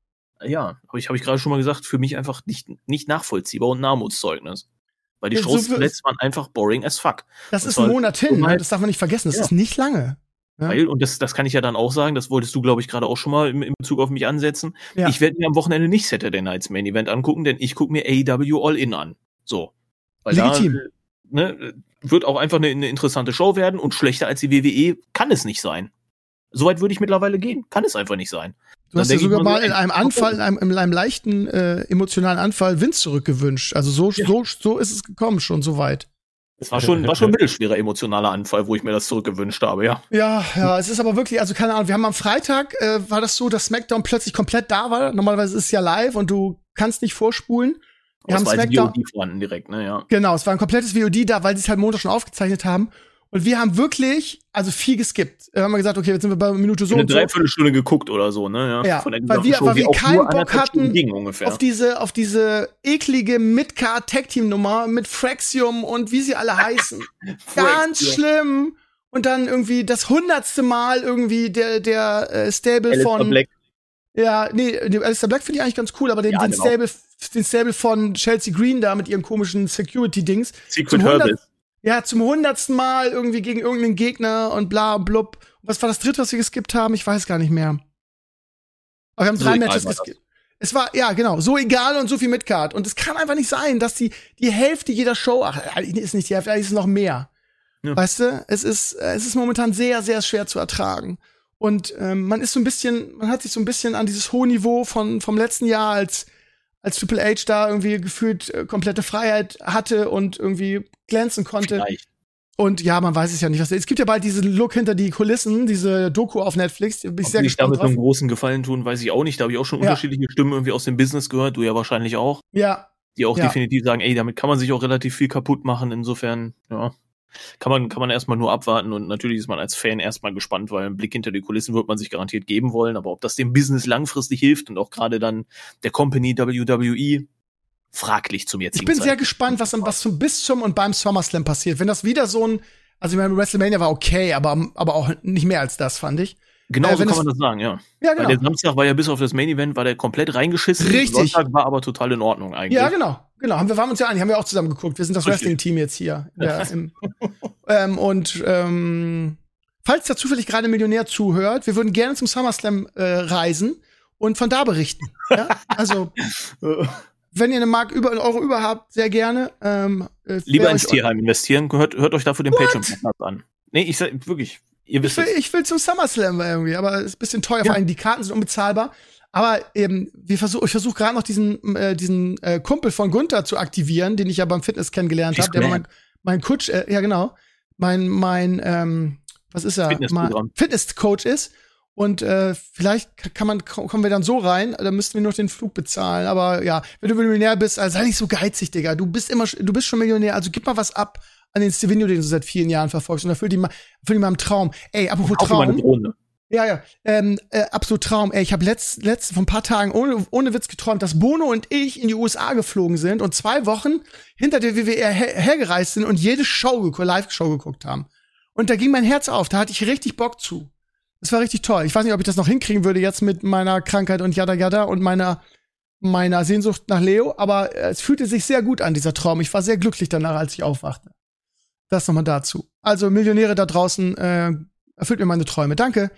ja, habe ich, hab ich gerade schon mal gesagt, für mich einfach nicht, nicht nachvollziehbar und ein Armutszeugnis. Weil die ja, Shows so zuletzt waren einfach boring as fuck. Das, das ist ein Monat hin, ne? Das darf man nicht vergessen, das ja. ist nicht lange. Ja. Weil, und das, das kann ich ja dann auch sagen, das wolltest du, glaube ich, gerade auch schon mal in, in Bezug auf mich ansetzen. Ja. Ich werde mir am Wochenende nicht Saturday Nights Main Event angucken, denn ich gucke mir A E W All In an. So. Weil Legitim. Da, ne, wird auch einfach eine, eine interessante Show werden und schlechter als die W W E kann es nicht sein. Soweit würde ich mittlerweile gehen. Kann es einfach nicht sein. Du hast dir sogar mal in einem Anfall, in einem, in einem leichten äh, emotionalen Anfall Vince zurückgewünscht. Also so, ja. so, so ist es gekommen, schon so weit. Es war schon, war schon ein mittelschwerer emotionaler Anfall, wo ich mir das zurückgewünscht habe, ja. Ja, ja, es ist aber wirklich, also keine Ahnung, wir haben am Freitag, äh, war das so, dass SmackDown plötzlich komplett da war. Normalerweise ist es ja live und du kannst nicht vorspulen. Wir haben SmackDown V O D vorhanden direkt, ne, ja. Genau, es war ein komplettes V O D da, weil sie es halt Montag schon aufgezeichnet haben. Und wir haben wirklich, also viel geskippt. Wir haben gesagt, okay, jetzt sind wir bei Minute so eine und so. Eine Dreiviertelstunde geguckt oder so, ne? Ja, ja von der weil wir, Show, weil wir keinen Bock hatten ungefähr. auf diese, auf diese eklige Midcard-Tag-Team-Nummer mit Fraxium und wie sie alle heißen. Ganz schlimm. Und dann irgendwie das hundertste Mal irgendwie der, der äh, Stable Alistair von Black. Ja, nee, den Alistair Black finde ich eigentlich ganz cool, aber den, ja, den genau. Stable, den Stable von Chelsea Green da mit ihren komischen Security-Dings. Secret Herbert. Ja, zum hundertsten Mal irgendwie gegen irgendeinen Gegner und bla und blub. Was war das dritte, was wir geskippt haben? Ich weiß gar nicht mehr. Aber wir haben so drei Matches geskippt. Es war, ja, genau, so egal und so viel Midcard. Und es kann einfach nicht sein, dass die, die Hälfte jeder Show, ach, ist nicht die Hälfte, ist noch mehr. Ja. Weißt du? Es ist, es ist momentan sehr, sehr schwer zu ertragen. Und ähm, man ist so ein bisschen, man hat sich so ein bisschen an dieses hohe Niveau von, vom letzten Jahr, als als Triple H da irgendwie gefühlt äh, komplette Freiheit hatte und irgendwie glänzen konnte. Vielleicht. Und ja, man weiß es ja nicht. Was, es gibt ja bald diesen Look hinter die Kulissen, diese Doku auf Netflix. Bin ich Ob sehr die gespannt damit drauf. einen großen Gefallen tun, weiß ich auch nicht. Da habe ich auch schon ja. unterschiedliche Stimmen irgendwie aus dem Business gehört. Du ja wahrscheinlich auch. Ja. Die auch ja. definitiv sagen, ey, damit kann man sich auch relativ viel kaputt machen. Insofern, ja. Kann man, kann man erstmal nur abwarten und natürlich ist man als Fan erstmal gespannt, weil einen Blick hinter die Kulissen wird man sich garantiert geben wollen, aber ob das dem Business langfristig hilft und auch gerade dann der Company W W E, fraglich zum jetzigen Ich bin Zeitpunkt. sehr gespannt, was, was zum, bis zum und beim SummerSlam passiert. Wenn das wieder so ein, also ich meine, WrestleMania war okay, aber, aber auch nicht mehr als das, fand ich. Genau äh, so kann man das sagen, ja. Ja, genau. Weil der Samstag war ja bis auf das Main Event, war der komplett reingeschissen. Richtig. Sonntag war aber total in Ordnung eigentlich. Ja, genau. Genau, haben wir waren uns ja einig, haben wir auch zusammen geguckt. Wir sind das Wrestling-Team jetzt hier. Der, im, ähm, und ähm, falls da zufällig gerade ein Millionär zuhört, wir würden gerne zum SummerSlam äh, reisen und von da berichten. Ja? Also, wenn ihr eine Mark über einen Euro über habt, sehr gerne. Ähm, äh, Lieber ins Tierheim investieren, hört, hört euch dafür den Patreon-Podcast an. Nee, ich sag wirklich, ihr wisst ich will, es. ich will zum SummerSlam irgendwie, aber es ist ein bisschen teuer, Ja. vor allem die Karten sind unbezahlbar. Aber eben, wir versuch, ich versuche gerade noch diesen, äh, diesen äh, Kumpel von Gunther zu aktivieren, den ich ja beim Fitness kennengelernt habe. Der war mein, mein Coach, äh, ja genau, mein, mein, ähm, was ist er? Fitnessprogramm. Fitnesscoach ist. Und äh, vielleicht kann man, kommen wir dann so rein, dann müssten wir nur den Flug bezahlen. Aber ja, wenn du Millionär bist, also sei nicht so geizig, Digga. Du bist immer, du bist schon Millionär, also gib mal was ab an den Stevenio, den du seit vielen Jahren verfolgst. Und erfüll die mal, erfüll die mal im Traum. Ey, apropos Auch immer eine Traum. Drohne. Ja, ja, ähm, äh, absolut Traum. Ey, ich habe letzt, letzt vor ein paar Tagen ohne, ohne Witz geträumt, dass Bono und ich in die U S A geflogen sind und zwei Wochen hinter der W W E her hergereist sind und jede Show, Live-Show geguckt haben. Und da ging mein Herz auf, da hatte ich richtig Bock zu. Das war richtig toll. Ich weiß nicht, ob ich das noch hinkriegen würde jetzt mit meiner Krankheit und yada yada und meiner, meiner Sehnsucht nach Leo, aber äh, es fühlte sich sehr gut an, dieser Traum. Ich war sehr glücklich danach, als ich aufwachte. Das nochmal dazu. Also Millionäre da draußen, äh, erfüllt mir meine Träume. Danke.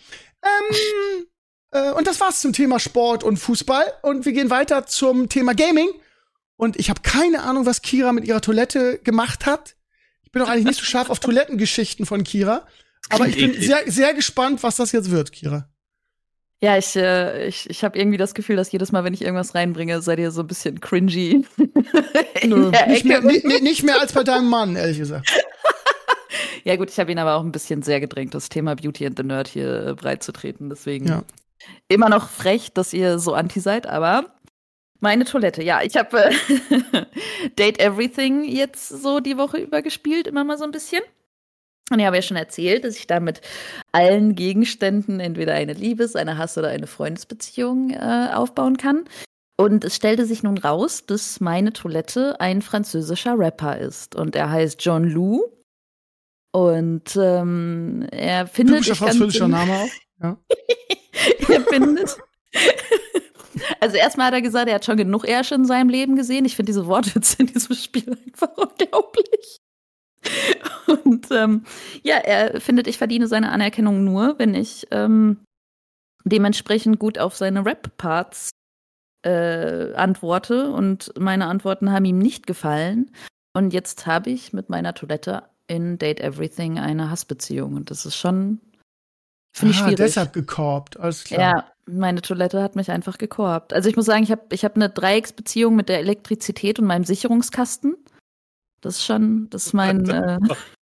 Ähm, äh, und das war's zum Thema Sport und Fußball. Und wir gehen weiter zum Thema Gaming. Und ich habe keine Ahnung, was Kira mit ihrer Toilette gemacht hat. Ich bin auch eigentlich nicht so scharf auf Toilettengeschichten von Kira. Aber ich bin sehr, sehr gespannt, was das jetzt wird, Kira. Ja, ich, äh, ich, ich habe irgendwie das Gefühl, dass jedes Mal, wenn ich irgendwas reinbringe, seid ihr so ein bisschen cringy. Nö, nicht mehr, nicht, nicht mehr als bei deinem Mann, ehrlich gesagt. Ja gut, ich habe ihn aber auch ein bisschen sehr gedrängt, das Thema Beauty and the Nerd hier äh, breit zu treten. Deswegen ja. Immer noch frech, dass ihr so anti seid, aber meine Toilette. Ja, ich habe äh, Date Everything jetzt so die Woche über gespielt, immer mal so ein bisschen. Und ich habe ja schon erzählt, dass ich da mit allen Gegenständen entweder eine Liebes-, eine Hass- oder eine Freundesbeziehung äh, aufbauen kann. Und es stellte sich nun raus, dass meine Toilette ein französischer Rapper ist. Und er heißt John Lou. Und ähm, er findet. Typischer französischer Name auch. Ja. Er findet. Also erstmal hat er gesagt, er hat schon genug Ärsche in seinem Leben gesehen. Ich finde diese Wortwitze in diesem Spiel einfach unglaublich. Und ähm, ja, er findet, ich verdiene seine Anerkennung nur, wenn ich ähm, dementsprechend gut auf seine Rap-Parts äh, antworte. Und meine Antworten haben ihm nicht gefallen. Und jetzt habe ich mit meiner Toilette in Date Everything eine Hassbeziehung. Und das ist schon, finde ich, schwierig. Deshalb gekorbt, alles klar. Ja, meine Toilette hat mich einfach gekorbt. Also ich muss sagen, ich habe ich hab eine Dreiecksbeziehung mit der Elektrizität und meinem Sicherungskasten. Das ist schon, das ist mein... Äh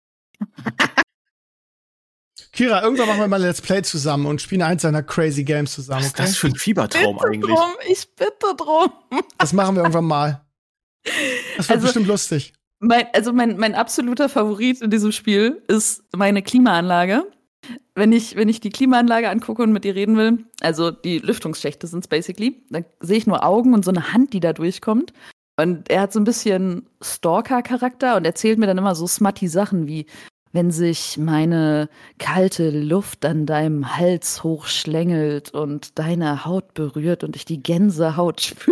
Kira, irgendwann machen wir mal ein Let's Play zusammen und spielen eins seiner crazy Games zusammen, okay? Was ist das für ein Fiebertraum bitte eigentlich? Drum, ich bitte drum. Das machen wir irgendwann mal. Das wird Also, bestimmt lustig. Mein, also mein, mein absoluter Favorit in diesem Spiel ist meine Klimaanlage. Wenn ich, wenn ich die Klimaanlage angucke und mit ihr reden will, also die Lüftungsschächte sind es basically, dann sehe ich nur Augen und so eine Hand, die da durchkommt. Und er hat so ein bisschen Stalker-Charakter und erzählt mir dann immer so smutty Sachen wie, wenn sich meine kalte Luft an deinem Hals hochschlängelt und deine Haut berührt und ich die Gänsehaut spüre.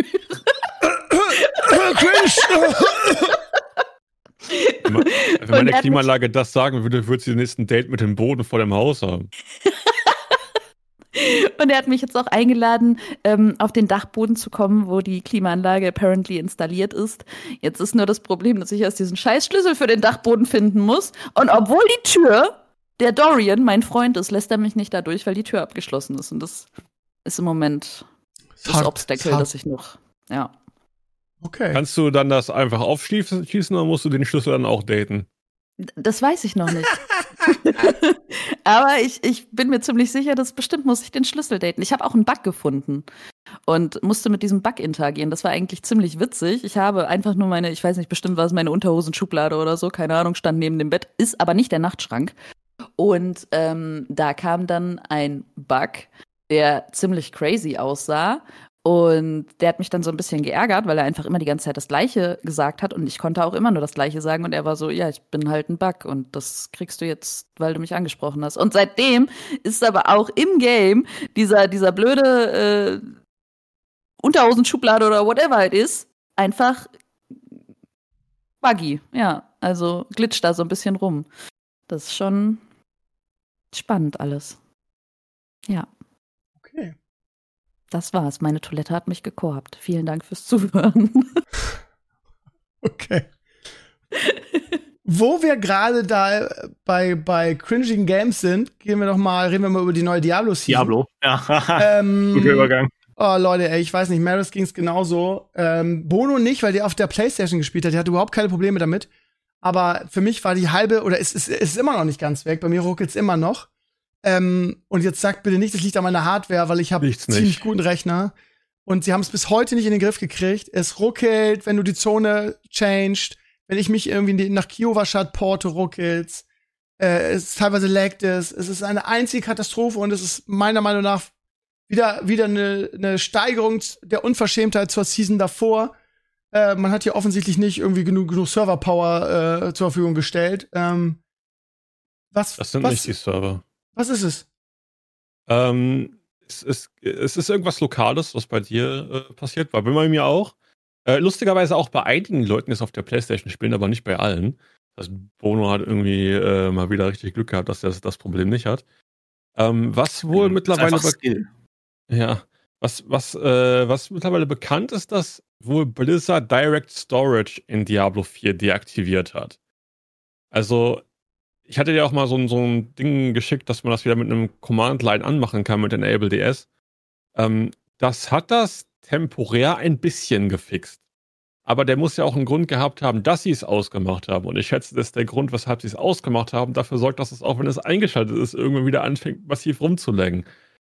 Wenn meine Klimaanlage das sagen würde, würde sie den nächsten Date mit dem Boden vor dem Haus haben. Und er hat mich jetzt auch eingeladen, ähm, auf den Dachboden zu kommen, wo die Klimaanlage apparently installiert ist. Jetzt ist nur das Problem, dass ich erst diesen Scheißschlüssel für den Dachboden finden muss. Und obwohl die Tür, der Dorian, mein Freund ist, lässt er mich nicht da durch, weil die Tür abgeschlossen ist. Und das ist im Moment das hart, Obstacle, das ich noch, ja. Okay. Kannst du dann das einfach aufschließen oder musst du den Schlüssel dann auch daten? Das weiß ich noch nicht. Aber ich, ich bin mir ziemlich sicher, dass bestimmt muss ich den Schlüssel daten. Ich habe auch einen Bug gefunden und musste mit diesem Bug interagieren. Das war eigentlich ziemlich witzig. Ich habe einfach nur meine, ich weiß nicht, bestimmt war es meine Unterhosenschublade oder so, keine Ahnung, stand neben dem Bett, ist aber nicht der Nachtschrank. Und ähm, da kam dann ein Bug, der ziemlich crazy aussah. Und der hat mich dann so ein bisschen geärgert, weil er einfach immer die ganze Zeit das Gleiche gesagt hat und ich konnte auch immer nur das Gleiche sagen und er war so, ja, ich bin halt ein Bug und das kriegst du jetzt, weil du mich angesprochen hast. Und seitdem ist aber auch im Game dieser, dieser blöde äh, Unterhosenschublade oder whatever it is, einfach buggy, ja, also glitscht da so ein bisschen rum. Das ist schon spannend alles. Ja. Okay. Das war's. Meine Toilette hat mich gekorbt. Vielen Dank fürs Zuhören. Okay. Wo wir gerade da bei, bei cringigen Games sind, gehen wir noch mal, reden wir mal über die neue Diablo-Season. Diablo, ja. Ähm, Guter Übergang. Oh, Leute, ey, ich weiß nicht, Maris ging's genauso. Ähm, Bono nicht, weil der auf der PlayStation gespielt hat. Der hatte überhaupt keine Probleme damit. Aber für mich war die halbe, oder es ist, es ist immer noch nicht ganz weg. Bei mir ruckelt's immer noch. Ähm, und jetzt sagt bitte nicht, das liegt an meiner Hardware, weil ich habe ziemlich nicht. guten Rechner. Und sie haben es bis heute nicht in den Griff gekriegt. Es ruckelt, wenn du die Zone changed. Wenn ich mich irgendwie nach Kiowa-Stadt porte, ruckelt's. Äh, es ist teilweise laggt es. Es ist eine einzige Katastrophe und es ist meiner Meinung nach wieder, wieder eine, eine Steigerung der Unverschämtheit zur Season davor. Äh, man hat hier offensichtlich nicht irgendwie genug, genug Server-Power äh, zur Verfügung gestellt. Ähm, was, das sind was, nicht die Server. Was ist es? Ähm, es, ist, es ist irgendwas Lokales, was bei dir äh, passiert, war bei mir auch. Äh, lustigerweise auch bei einigen Leuten, die es auf der PlayStation spielen, aber nicht bei allen. Also Bono hat irgendwie äh, mal wieder richtig Glück gehabt, dass er das, das Problem nicht hat. Ähm, was wohl das mittlerweile ist Skill. Ja, was, was, äh, was mittlerweile bekannt ist, dass wohl Blizzard Direct Storage in Diablo vier deaktiviert hat. Also ich hatte dir auch mal so ein, so ein Ding geschickt, dass man das wieder mit einem Command-Line anmachen kann mit Enable D S. Ähm, das hat das temporär ein bisschen gefixt. Aber der muss ja auch einen Grund gehabt haben, dass sie es ausgemacht haben. Und ich schätze, dass der Grund, weshalb sie es ausgemacht haben, dafür sorgt, dass es auch, wenn es eingeschaltet ist, irgendwann wieder anfängt, massiv rumzulenken.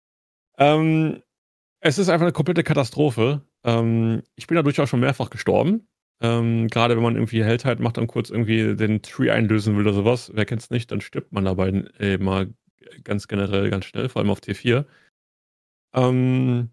Ähm, es ist einfach eine komplette Katastrophe. Ähm, ich bin da durchaus schon mehrfach gestorben. Ähm, gerade wenn man irgendwie Helltide macht und kurz irgendwie den Tree einlösen will oder sowas. Wer kennt's nicht, dann stirbt man dabei äh, mal ganz generell ganz schnell, vor allem auf T vier. Ähm,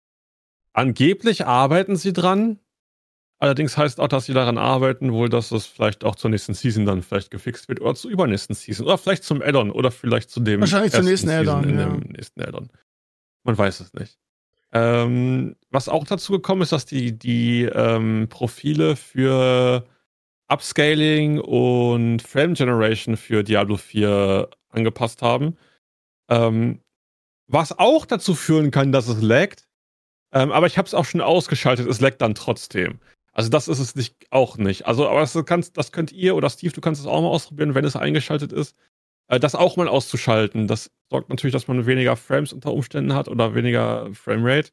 angeblich arbeiten sie dran. Allerdings heißt auch, dass sie daran arbeiten, wohl, dass es vielleicht auch zur nächsten Season dann vielleicht gefixt wird oder zur übernächsten Season oder vielleicht zum Add-on oder vielleicht zu dem Wahrscheinlich zum nächsten Add-on, in ja. dem nächsten Add-on. Man weiß es nicht. Ähm, was auch dazu gekommen ist, dass die, die ähm, Profile für Upscaling und Frame Generation für Diablo vier angepasst haben. Ähm, was auch dazu führen kann, dass es laggt. Ähm, aber ich habe es auch schon ausgeschaltet, es laggt dann trotzdem. Also das ist es nicht, auch nicht. Also, aber das, kannst, das könnt ihr oder Steve, du kannst es auch mal ausprobieren, wenn es eingeschaltet ist. Äh, das auch mal auszuschalten. Das sorgt natürlich, dass man weniger Frames unter Umständen hat oder weniger Framerate.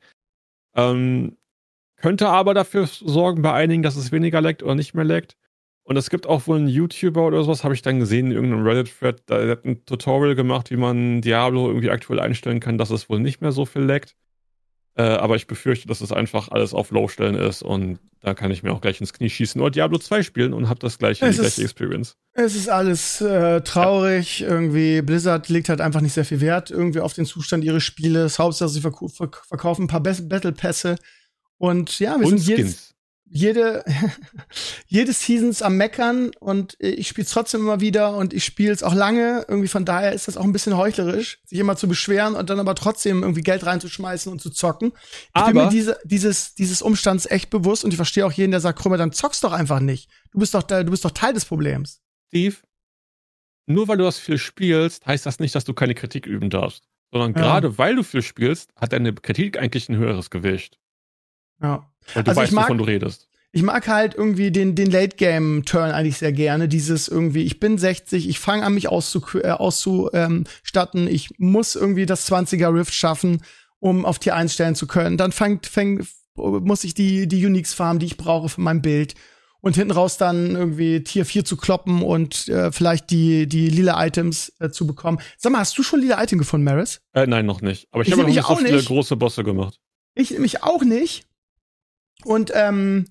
Ähm, könnte aber dafür sorgen bei einigen, dass es weniger laggt oder nicht mehr laggt. Und es gibt auch wohl einen YouTuber oder sowas, habe ich dann gesehen in irgendeinem Reddit-Thread, der hat ein Tutorial gemacht, wie man Diablo irgendwie aktuell einstellen kann, dass es wohl nicht mehr so viel laggt. Äh, aber ich befürchte, dass es einfach alles auf Low-Stellen ist und da kann ich mir auch gleich ins Knie schießen oder Diablo zwei spielen und habe das gleiche, die gleiche Experience. Es ist alles äh, traurig. Ja. Irgendwie, Blizzard legt halt einfach nicht sehr viel Wert irgendwie auf den Zustand ihres Spieles. Hauptsache, sie verk verk verkaufen ein paar Battle-Pässe. Und ja, wir und sind Skins. Jetzt jede, jede Seasons am Meckern und ich spiele es trotzdem immer wieder und ich spiele es auch lange. Irgendwie von daher ist das auch ein bisschen heuchlerisch, sich immer zu beschweren und dann aber trotzdem irgendwie Geld reinzuschmeißen und zu zocken. Ich aber bin mir diese, dieses, dieses Umstands echt bewusst und ich verstehe auch jeden, der sagt, Krümmer, dann zockst doch einfach nicht. Du bist doch, du bist doch Teil des Problems. Steve, nur weil du das viel spielst, heißt das nicht, dass du keine Kritik üben darfst. Sondern Ja. gerade weil du viel spielst, hat deine Kritik eigentlich ein höheres Gewicht. Ja. Weil du Also weißt, ich mag, wovon du redest. Ich mag halt irgendwie den, den Late-Game-Turn eigentlich sehr gerne. Dieses irgendwie, ich bin sechzig, ich fange an, mich auszustatten, äh, auszustatten, ich muss irgendwie das zwanziger Rift schaffen, um auf Tier eins stellen zu können. Dann fängt, fängt, muss ich die, die Uniques farmen, die ich brauche für mein Bild. Und hinten raus dann irgendwie Tier vier zu kloppen und äh, vielleicht die, die lila Items äh, zu bekommen. Sag mal, hast du schon lila Item gefunden, Maris? Äh, nein, noch nicht. Aber ich, Ich habe noch nämlich nicht so auch viele nicht. große Bosse gemacht. Ich nämlich auch nicht. Und ähm,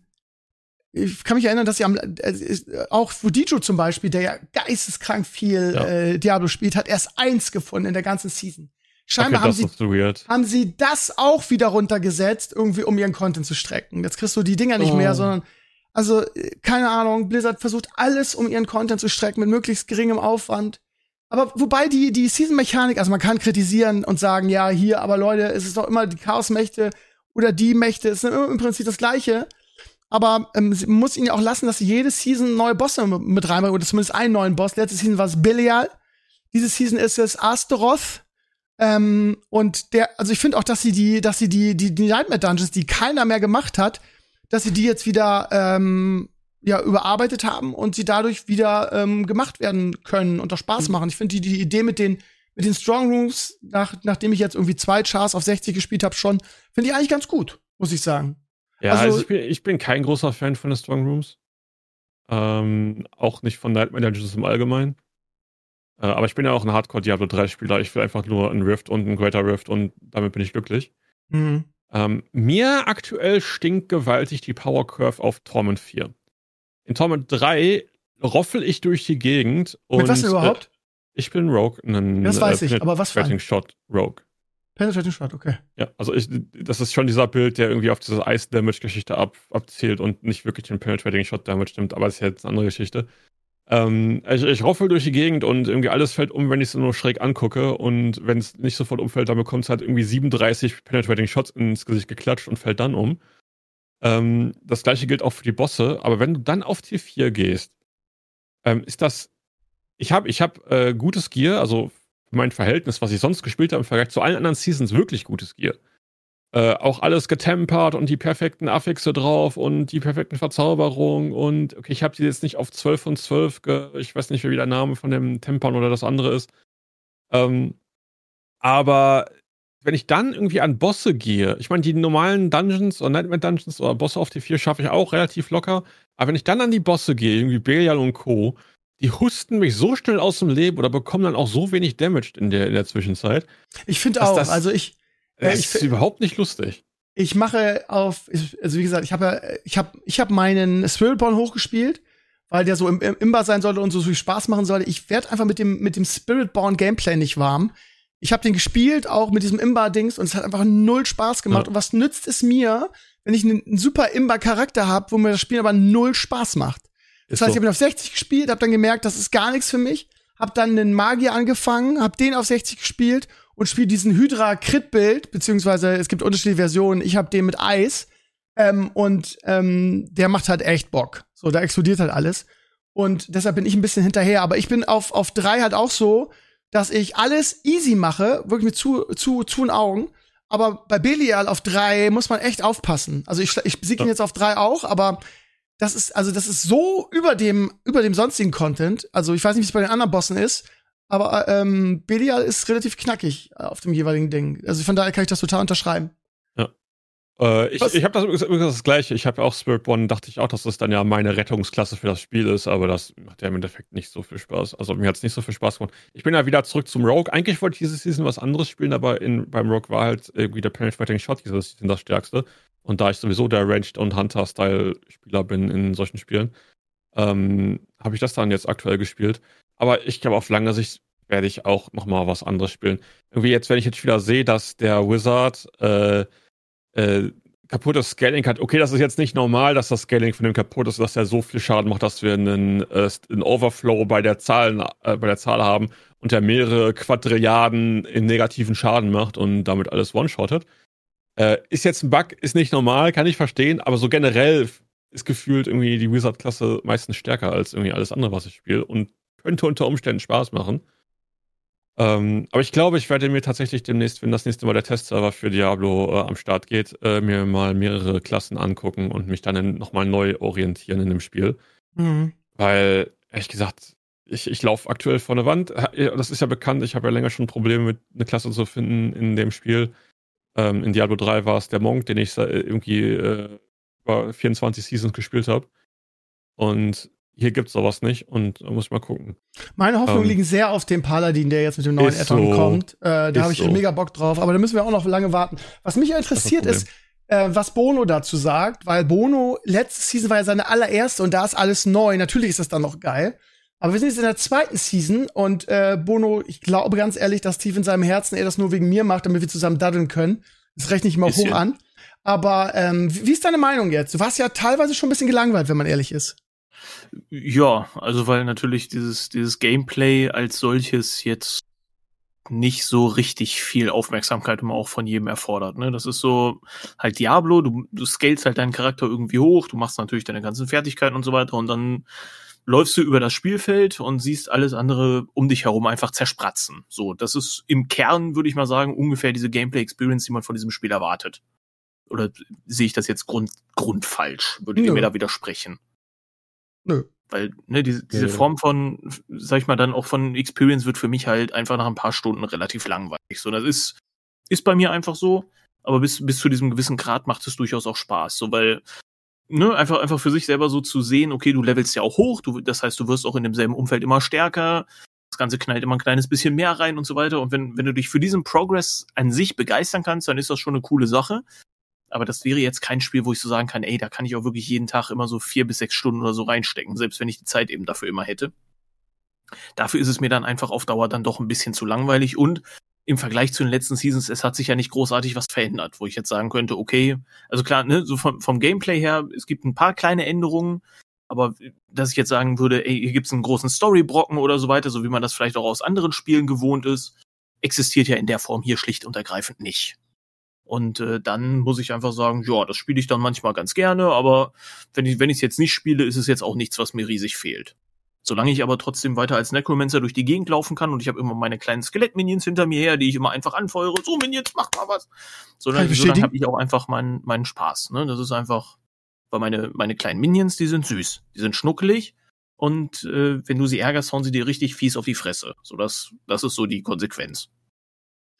ich kann mich erinnern, dass sie am äh, auch Fudijo zum Beispiel, der ja geisteskrank viel Ja. äh, Diablo spielt, hat erst eins gefunden in der ganzen Season. Scheinbar Okay, haben das sie ist so weird. haben sie das auch wieder runtergesetzt, irgendwie um ihren Content zu strecken. Jetzt kriegst du die Dinger nicht Oh. mehr, sondern also äh, keine Ahnung, Blizzard versucht alles, um ihren Content zu strecken mit möglichst geringem Aufwand. Aber wobei die die Season-Mechanik, also man kann kritisieren und sagen, ja, hier, aber Leute, es ist doch immer die Chaos-Mächte oder die Mächte, es ist im Prinzip das Gleiche. Aber ähm, man muss ihnen ja auch lassen, dass sie jede Season neue Bosse mit reinbringen, oder zumindest einen neuen Boss. Letzte Season war es Belial. Diese Season ist es Astaroth. Ähm, und der, also ich finde auch, dass sie die, dass sie die, die, die Nightmare Dungeons, die keiner mehr gemacht hat, dass sie die jetzt wieder ähm, ja überarbeitet haben und sie dadurch wieder ähm, gemacht werden können und auch Spaß machen. Ich finde die, die Idee mit den mit den Strong Rooms, nach, nachdem ich jetzt irgendwie zwei Chars auf sechzig gespielt habe, schon, finde ich eigentlich ganz gut, muss ich sagen. Ja, Also- also, ich, bin, ich bin kein großer Fan von den Strong Rooms. Ähm, auch nicht von Nightmare Dungeons im Allgemeinen. Äh, aber ich bin ja auch ein Hardcore Diablo drei Spieler. Ich will einfach nur einen Rift und einen Greater Rift und damit bin ich glücklich. Mhm. Ähm, mir aktuell stinkt gewaltig die Power Curve auf Torment vier. In Torment drei roffel ich durch die Gegend. Und, Mit was denn überhaupt? Äh, ich bin Rogue. Einen, Das weiß äh, ich, aber was für ein? Penetrating Shot Rogue. Penetrating Shot, okay. Ja, also ich, das ist schon dieser Bild, der irgendwie auf diese Ice-Damage-Geschichte ab, abzielt und nicht wirklich den Penetrating Shot-Damage nimmt, aber das ist jetzt eine andere Geschichte. Ähm, ich, ich roffel durch die Gegend und irgendwie alles fällt um, wenn ich es nur schräg angucke und wenn es nicht sofort umfällt, dann bekommt es halt irgendwie siebenunddreißig Penetrating Shots ins Gesicht geklatscht und fällt dann um. Ähm, das gleiche gilt auch für die Bosse, aber wenn du dann auf Tier vier gehst, ähm, ist das, ich habe ich hab, äh, gutes Gear, also mein Verhältnis, was ich sonst gespielt habe im Vergleich zu allen anderen Seasons, wirklich gutes Gear. Äh, auch alles getempert und die perfekten Affixe drauf und die perfekten Verzauberungen und okay, ich habe die jetzt nicht auf zwölf von zwölf, ge- ich weiß nicht, wie der Name von dem Tempern oder das andere ist. Ähm, aber wenn ich dann irgendwie an Bosse gehe, ich meine, die normalen Dungeons oder Nightmare Dungeons oder Bosse auf T vier schaffe ich auch relativ locker, aber wenn ich dann an die Bosse gehe, irgendwie Belial und Co., die husten mich so schnell aus dem Leben oder bekommen dann auch so wenig Damage in der, in der Zwischenzeit. Ich finde auch, das, also ich. Das äh, ist ich, überhaupt nicht lustig. Ich mache auf, also wie gesagt, ich habe ja, ich habe ich hab meinen Spiritborn hochgespielt, weil der so im, im Imba sein sollte und so viel Spaß machen sollte. Ich werde einfach mit dem, mit dem Spiritborn Gameplay nicht warm. Ich habe den gespielt, auch mit diesem Imba-Dings, und es hat einfach null Spaß gemacht. Ja. Und was nützt es mir, wenn ich einen, einen super Imba-Charakter habe, wo mir das Spiel aber null Spaß macht? Das heißt, so. Ich habe ihn auf sechzig gespielt, habe dann gemerkt, das ist gar nichts für mich. Hab dann einen Magier angefangen, hab den auf sechzig gespielt und spiele diesen Hydra-Crit-Build, beziehungsweise es gibt unterschiedliche Versionen. Ich habe den mit Eis ähm, und ähm, der macht halt echt Bock. So, da explodiert halt alles. Und deshalb bin ich ein bisschen hinterher. Aber ich bin auf auf drei halt auch so, dass ich alles easy mache, wirklich mit zu zu zu den Augen. Aber bei Belial auf drei muss man echt aufpassen. Also ich ich besiege ihn jetzt auf drei auch, aber das ist, also das ist so über dem, über dem sonstigen Content. Also ich weiß nicht, wie es bei den anderen Bossen ist, aber ähm, Belial ist relativ knackig auf dem jeweiligen Ding. Also von daher kann ich das total unterschreiben. Ja. Äh, ich ich habe das übrigens das Gleiche. Ich habe auch Spiritborn, dachte ich auch, dass das dann ja meine Rettungsklasse für das Spiel ist, aber das macht ja im Endeffekt nicht so viel Spaß. Also mir hat es nicht so viel Spaß gemacht. Ich bin ja wieder zurück zum Rogue. Eigentlich wollte ich diese Season was anderes spielen, aber in, beim Rogue war halt irgendwie der Penetrating Shot diese Season das Stärkste. Und da ich sowieso der Ranged- und Hunter-Style-Spieler bin in solchen Spielen, ähm, habe ich das dann jetzt aktuell gespielt. Aber ich glaube, auf lange Sicht werde ich auch noch mal was anderes spielen. Irgendwie jetzt, wenn ich jetzt wieder sehe, dass der Wizard äh, äh, kaputtes Scaling hat. Okay, das ist jetzt nicht normal, dass das Scaling von dem kaputt ist, dass er so viel Schaden macht, dass wir einen, äh, einen Overflow bei der Zahl, äh, bei der Zahl haben und der mehrere Quadrilliarden in negativen Schaden macht und damit alles one-shottet. Äh, ist jetzt ein Bug, ist nicht normal, kann ich verstehen, aber so generell ist gefühlt irgendwie die Wizard-Klasse meistens stärker als irgendwie alles andere, was ich spiele und könnte unter Umständen Spaß machen. Ähm, aber ich glaube, ich werde mir tatsächlich demnächst, wenn das nächste Mal der Testserver für Diablo äh, am Start geht, äh, mir mal mehrere Klassen angucken und mich dann nochmal neu orientieren in dem Spiel. Mhm. Weil, ehrlich gesagt, ich, ich laufe aktuell vor der Wand. Das ist ja bekannt, ich habe ja länger schon Probleme mit eine Klasse zu finden in dem Spiel. Ähm, in Diablo drei war es der Monk, den ich irgendwie äh, über vierundzwanzig Seasons gespielt habe. Und hier gibt's sowas nicht und da muss ich mal gucken. Meine Hoffnungen ähm, liegen sehr auf dem Paladin, der jetzt mit dem neuen Add-on so, kommt. Äh, da habe ich so. mega Bock drauf, aber da müssen wir auch noch lange warten. Was mich interessiert ist, äh, was Bono dazu sagt, weil Bono, letzte Season war ja seine allererste und da ist alles neu. Natürlich ist das dann noch geil. Aber wir sind jetzt in der zweiten Season und äh, Bono, ich glaube ganz ehrlich, dass tief in seinem Herzen er das nur wegen mir macht, damit wir zusammen daddeln können. Das rechne ich mal hoch an. Aber ähm, wie ist deine Meinung jetzt? Du warst ja teilweise schon ein bisschen gelangweilt, wenn man ehrlich ist. Ja, also weil natürlich dieses dieses Gameplay als solches jetzt nicht so richtig viel Aufmerksamkeit immer auch von jedem erfordert, ne? Das ist so halt Diablo, du du scalest halt deinen Charakter irgendwie hoch, du machst natürlich deine ganzen Fertigkeiten und so weiter und dann läufst du über das Spielfeld und siehst alles andere um dich herum einfach zerspratzen. So, das ist im Kern, würde ich mal sagen, ungefähr diese Gameplay-Experience, die man von diesem Spiel erwartet. Oder sehe ich das jetzt grund grundfalsch? Würdet ihr mir da widersprechen? Nö. Weil, ne, diese, diese ja, Form von, sag ich mal, dann auch von Experience wird für mich halt einfach nach ein paar Stunden relativ langweilig. So, das ist, ist bei mir einfach so, aber bis, bis zu diesem gewissen Grad macht es durchaus auch Spaß. So, weil, ne, einfach, einfach für sich selber so zu sehen, okay, du levelst ja auch hoch, du, das heißt, du wirst auch in demselben Umfeld immer stärker, das Ganze knallt immer ein kleines bisschen mehr rein und so weiter. Und wenn, wenn du dich für diesen Progress an sich begeistern kannst, dann ist das schon eine coole Sache. Aber das wäre jetzt kein Spiel, wo ich so sagen kann, ey, da kann ich auch wirklich jeden Tag immer so vier bis sechs Stunden oder so reinstecken, selbst wenn ich die Zeit eben dafür immer hätte. Dafür ist es mir dann einfach auf Dauer dann doch ein bisschen zu langweilig und im Vergleich zu den letzten Seasons, es hat sich ja nicht großartig was verändert, wo ich jetzt sagen könnte, okay, also klar, ne, so vom, vom Gameplay her, es gibt ein paar kleine Änderungen, aber dass ich jetzt sagen würde, ey, hier gibt's einen großen Storybrocken oder so weiter, so wie man das vielleicht auch aus anderen Spielen gewohnt ist, existiert ja in der Form hier schlicht und ergreifend nicht. Und äh, dann muss ich einfach sagen, ja, das spiele ich dann manchmal ganz gerne, aber wenn ich wenn ich es jetzt nicht spiele, ist es jetzt auch nichts, was mir riesig fehlt. Solange ich aber trotzdem weiter als Necromancer durch die Gegend laufen kann und ich habe immer meine kleinen Skelett-Minions hinter mir her, die ich immer einfach anfeuere, so Minions, mach mal was. So, dann, so dann habe ich auch einfach meinen meinen Spaß. Ne? Das ist einfach, weil meine meine kleinen Minions, die sind süß, die sind schnuckelig und äh, wenn du sie ärgerst, hauen sie dir richtig fies auf die Fresse. So, das das ist so die Konsequenz.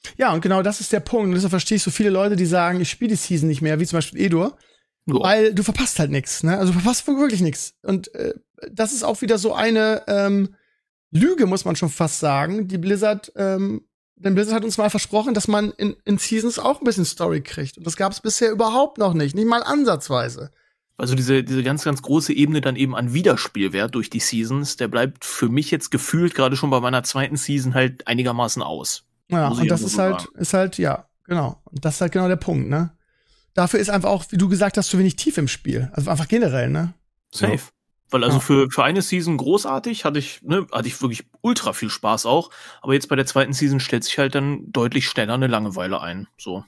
Ja, und genau das ist der Punkt. Und deshalb verstehe ich so viele Leute, die sagen, ich spiele die Season nicht mehr, wie zum Beispiel Edur. Oh. Weil du verpasst halt nichts, ne? Also du verpasst wirklich nichts. Und äh, das ist auch wieder so eine ähm, Lüge, muss man schon fast sagen. Die Blizzard, ähm, denn Blizzard hat uns mal versprochen, dass man in, in Seasons auch ein bisschen Story kriegt. Und das gab es bisher überhaupt noch nicht, nicht mal ansatzweise. Also diese, diese ganz, ganz große Ebene dann eben an Wiederspielwert durch die Seasons, der bleibt für mich jetzt gefühlt gerade schon bei meiner zweiten Season halt einigermaßen aus. Ja, und das ist halt, ist halt, ja, genau. Und das ist halt genau der Punkt, ne? Dafür ist einfach auch, wie du gesagt hast, zu wenig Tief im Spiel. Also einfach generell, ne? Safe. Ja. Weil also ja. für, für eine Season großartig, hatte ich, ne, hatte ich wirklich ultra viel Spaß auch. Aber jetzt bei der zweiten Season stellt sich halt dann deutlich schneller eine Langeweile ein. So.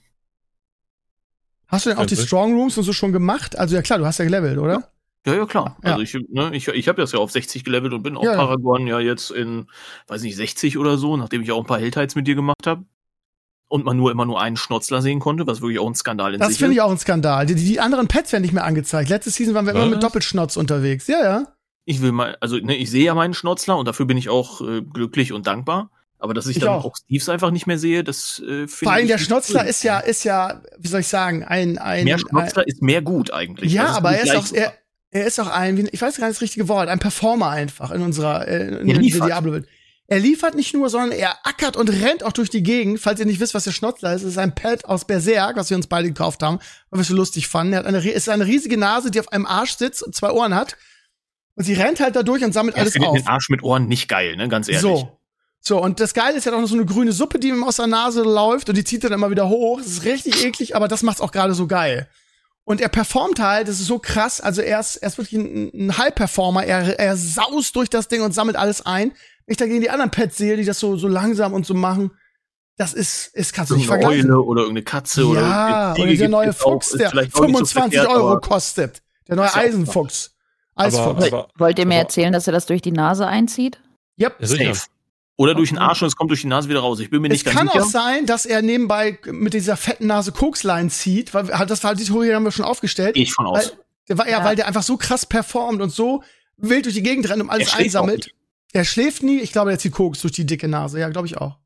Hast du denn auch die Strong Rooms und so schon gemacht? Also ja klar, du hast ja gelevelt, oder? Ja, ja, klar. Ja. Also ich, ne, ich, ich habe das ja auf sechzig gelevelt und bin auf ja, Paragon ja jetzt in, weiß nicht, sechzig oder so, nachdem ich auch ein paar Helltides mit dir gemacht habe. Und man nur immer nur einen Schnotzler sehen konnte, was wirklich auch ein Skandal in das sich ist. Das finde ich auch ein Skandal. Die, die anderen Pets werden nicht mehr angezeigt. Letzte Season waren wir was? immer mit Doppelschnotz unterwegs. Ja, ja. Ich will mal, also ne, ich sehe ja meinen Schnotzler und dafür bin ich auch äh, glücklich und dankbar. Aber dass ich, ich dann auch. auch Steves einfach nicht mehr sehe, das äh, finde ich. Vor allem der Schnotzler cool. ist ja, ist ja, wie soll ich sagen, ein, ein. Mehr Schnotzler ein, ist mehr gut eigentlich. Ja, aber er ist auch, er, er ist auch ein, ich weiß gar nicht das richtige Wort, ein Performer einfach in unserer, äh, in der Diablo-Welt. Er liefert nicht nur, sondern er ackert und rennt auch durch die Gegend. Falls ihr nicht wisst, was der Schnotzler ist, es ist ein Pet aus Berserk, was wir uns beide gekauft haben, weil wir es so lustig fanden. Er hat eine, es ist eine riesige Nase, die auf einem Arsch sitzt und zwei Ohren hat. Und sie rennt halt da durch und sammelt ja, alles auf. Den Arsch mit Ohren nicht geil, ne, ganz ehrlich. So. So, und das Geile ist ja auch noch so eine grüne Suppe, die ihm aus der Nase läuft und die zieht er dann immer wieder hoch. Das ist richtig eklig, aber das macht's auch gerade so geil. Und er performt halt, das ist so krass, also er ist, er ist wirklich ein, ein High-Performer, er, er saust durch das Ding und sammelt alles ein. Wenn ich dagegen die anderen Pets sehe, die das so, so langsam und so machen, das ist, ist kannst du nicht vergleichen. Eule oder irgendeine Katze ja, oder Ja, oder der neue Fuchs, auch, der fünfundzwanzig so verkehrt, Euro kostet. Der neue Eisenfuchs. Eisfuchs. Aber, aber, Wollt ihr mir aber, erzählen, dass er das durch die Nase einzieht? Yep. Ja, safe. Oder durch den Arsch und es kommt durch die Nase wieder raus. Ich bin mir nicht es ganz sicher. Es kann auch sein, dass er nebenbei mit dieser fetten Nase Kokslein zieht, weil das war die Theorie, haben wir schon aufgestellt. Gehe ich von aus. Weil, der war, ja, ja, weil der einfach so krass performt und so wild durch die Gegend rennt und alles einsammelt. Er schläft nie. Ich glaube, er zieht Koks durch die dicke Nase. Ja, glaube ich auch.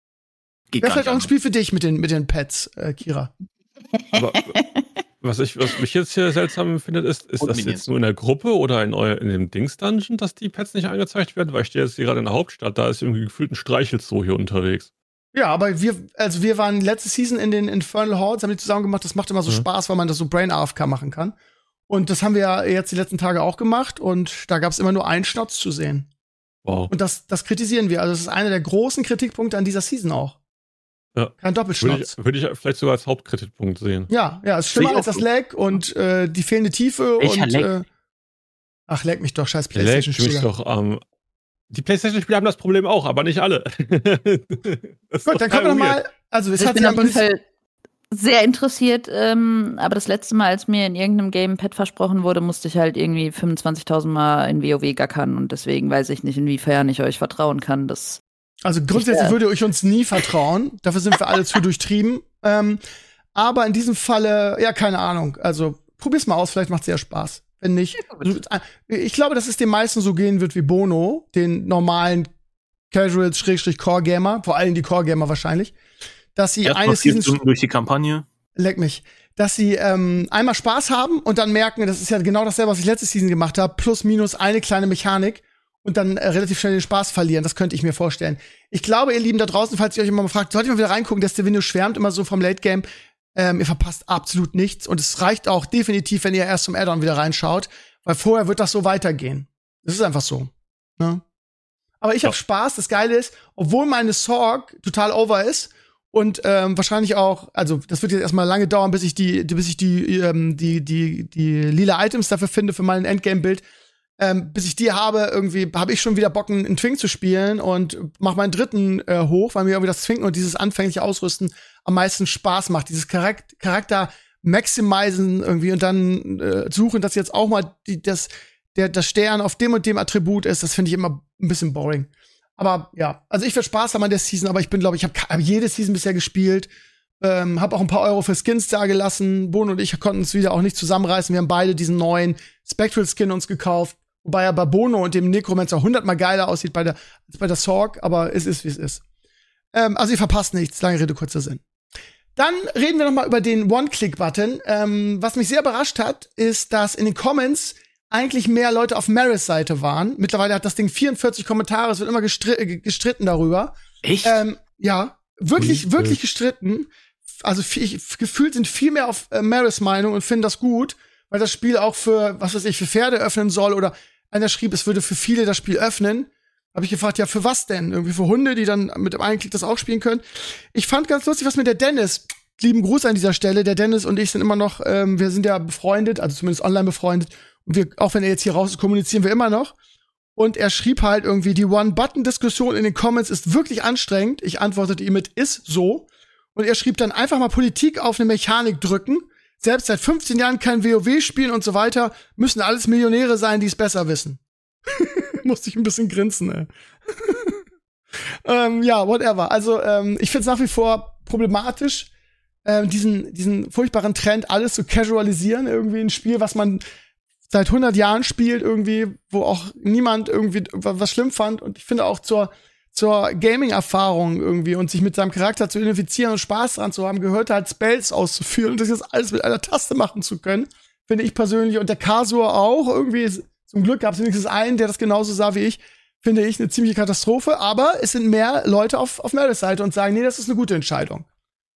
Wäre vielleicht auch ein Spiel für dich mit den, mit den Pets, äh, Kira. Aber was, ich, was mich jetzt hier seltsam findet, ist, ist das jetzt nur in der Gruppe oder in, euer, in dem Dings-Dungeon, dass die Pets nicht angezeigt werden? Weil ich stehe jetzt hier gerade in der Hauptstadt, da ist irgendwie gefühlt ein Streichelzoo hier unterwegs. Ja, aber wir, also wir waren letzte Season in den Infernal Hordes, haben die zusammen gemacht. Das macht immer so mhm. Spaß, weil man das so Brain-A F K machen kann. Und das haben wir ja jetzt die letzten Tage auch gemacht und da gab es immer nur einen Schnotz zu sehen. Wow. Und das, das kritisieren wir. Also das ist einer der großen Kritikpunkte an dieser Season auch. Ja. Kein Doppelschnotz. Würde ich, würde ich vielleicht sogar als Hauptkritikpunkt sehen. Ja, ja, es ist schlimmer als das Lag und äh, die fehlende Tiefe. Welcher und Lag? Äh, ach, lag mich doch, scheiß PlayStation-Spieler. doch ähm, die PlayStation-Spieler haben das Problem auch, aber nicht alle. Gut, dann kommen wir noch mal. Also es ich hat bin sich auf jeden Fall sehr interessiert, ähm, aber das letzte Mal, als mir in irgendeinem Game ein Pet versprochen wurde, musste ich halt irgendwie fünfundzwanzigtausend Mal in WoW gackern und deswegen weiß ich nicht, inwiefern ich euch vertrauen kann. Das Also grundsätzlich würde ich uns nie vertrauen. Dafür sind wir alle zu durchtrieben. Ähm, aber in diesem Falle, ja, keine Ahnung. Also probier's mal aus, vielleicht macht's ja Spaß. Wenn nicht. Ich glaube, dass es den meisten so gehen wird wie Bono, den normalen Casuals-Core-Gamer, vor allem die Core-Gamer wahrscheinlich, dass sie eine Season durch die Kampagne. Leck mich. Dass sie ähm, einmal Spaß haben und dann merken, das ist ja genau dasselbe, was ich letzte Season gemacht habe, plus minus eine kleine Mechanik. Und dann äh, relativ schnell den Spaß verlieren. Das könnte ich mir vorstellen. Ich glaube, ihr Lieben da draußen, falls ihr euch immer mal fragt, sollt ihr mal wieder reingucken, der Stevenio schwärmt immer so vom Late Game. Ähm, ihr verpasst absolut nichts. Und es reicht auch definitiv, wenn ihr erst zum Add-on wieder reinschaut. Weil vorher wird das so weitergehen. Das ist einfach so. Ne? Aber ich ja. habe Spaß. Das Geile ist, obwohl meine Sorg total over ist und ähm, wahrscheinlich auch, also das wird jetzt erstmal lange dauern, bis ich die, bis ich die, ähm, die, die, die lila Items dafür finde für mein Endgame-Bild. Ähm, bis ich die habe, irgendwie habe ich schon wieder Bock, einen Twink zu spielen und mach meinen dritten äh, hoch, weil mir irgendwie das Twinken und dieses anfängliche Ausrüsten am meisten Spaß macht. Dieses Charakter, Charakter maximizen irgendwie und dann äh, suchen, dass jetzt auch mal die, das, der, das Stern auf dem und dem Attribut ist, das finde ich immer ein bisschen boring. Aber ja, also ich werde Spaß haben an der Season, aber ich bin, glaube ich, habe hab jede Season bisher gespielt. Ähm, hab auch ein paar Euro für Skins da gelassen. Bono und ich konnten es wieder auch nicht zusammenreißen. Wir haben beide diesen neuen Spectral-Skin uns gekauft. Wobei er bei Bono und dem Necromancer hundertmal geiler aussieht bei der, als bei der Sorg, aber es ist, wie es ist. Ähm, also ihr verpasst nichts, lange Rede, kurzer Sinn. Dann reden wir noch mal über den One-Click-Button. Ähm, was mich sehr überrascht hat, ist, dass in den Comments eigentlich mehr Leute auf Maris Seite waren. Mittlerweile hat das Ding vierundvierzig Kommentare, es wird immer gestri- gestritten darüber. Echt? Ähm, ja, wirklich, Mhm. wirklich gestritten. Also viel, gefühlt sind viel mehr auf äh, Maris Meinung und finden das gut, weil das Spiel auch für, was weiß ich, für Pferde öffnen soll. Oder einer schrieb, es würde für viele das Spiel öffnen. Habe ich gefragt, ja, für was denn? Irgendwie für Hunde, die dann mit dem einen Klick das auch spielen können. Ich fand ganz lustig, was mit der Dennis, lieben Gruß an dieser Stelle, der Dennis und ich sind immer noch, ähm, wir sind ja befreundet, also zumindest online befreundet. Und wir, auch wenn er jetzt hier raus ist, kommunizieren wir immer noch. Und er schrieb halt irgendwie, die One-Button-Diskussion in den Comments ist wirklich anstrengend. Ich antwortete ihm mit, ist so. Und er schrieb dann einfach mal Politik auf eine Mechanik drücken. Selbst seit fünfzehn Jahren kein WoW spielen und so weiter. Müssen alles Millionäre sein, die es besser wissen. Musste ich ein bisschen grinsen, ey. ähm, ja, whatever. Also, ähm, ich find's nach wie vor problematisch, ähm, diesen, diesen furchtbaren Trend, alles zu casualisieren. Irgendwie ein Spiel, was man seit hundert Jahren spielt, irgendwie, wo auch niemand irgendwie was schlimm fand. Und ich finde auch zur, zur Gaming-Erfahrung irgendwie und sich mit seinem Charakter zu identifizieren und Spaß dran zu haben, gehört halt Spells auszuführen und das jetzt alles mit einer Taste machen zu können, finde ich persönlich. Und der Kasur auch irgendwie, zum Glück gab es wenigstens einen, der das genauso sah wie ich, finde ich eine ziemliche Katastrophe. Aber es sind mehr Leute auf, auf Merediths Seite und sagen, nee, das ist eine gute Entscheidung.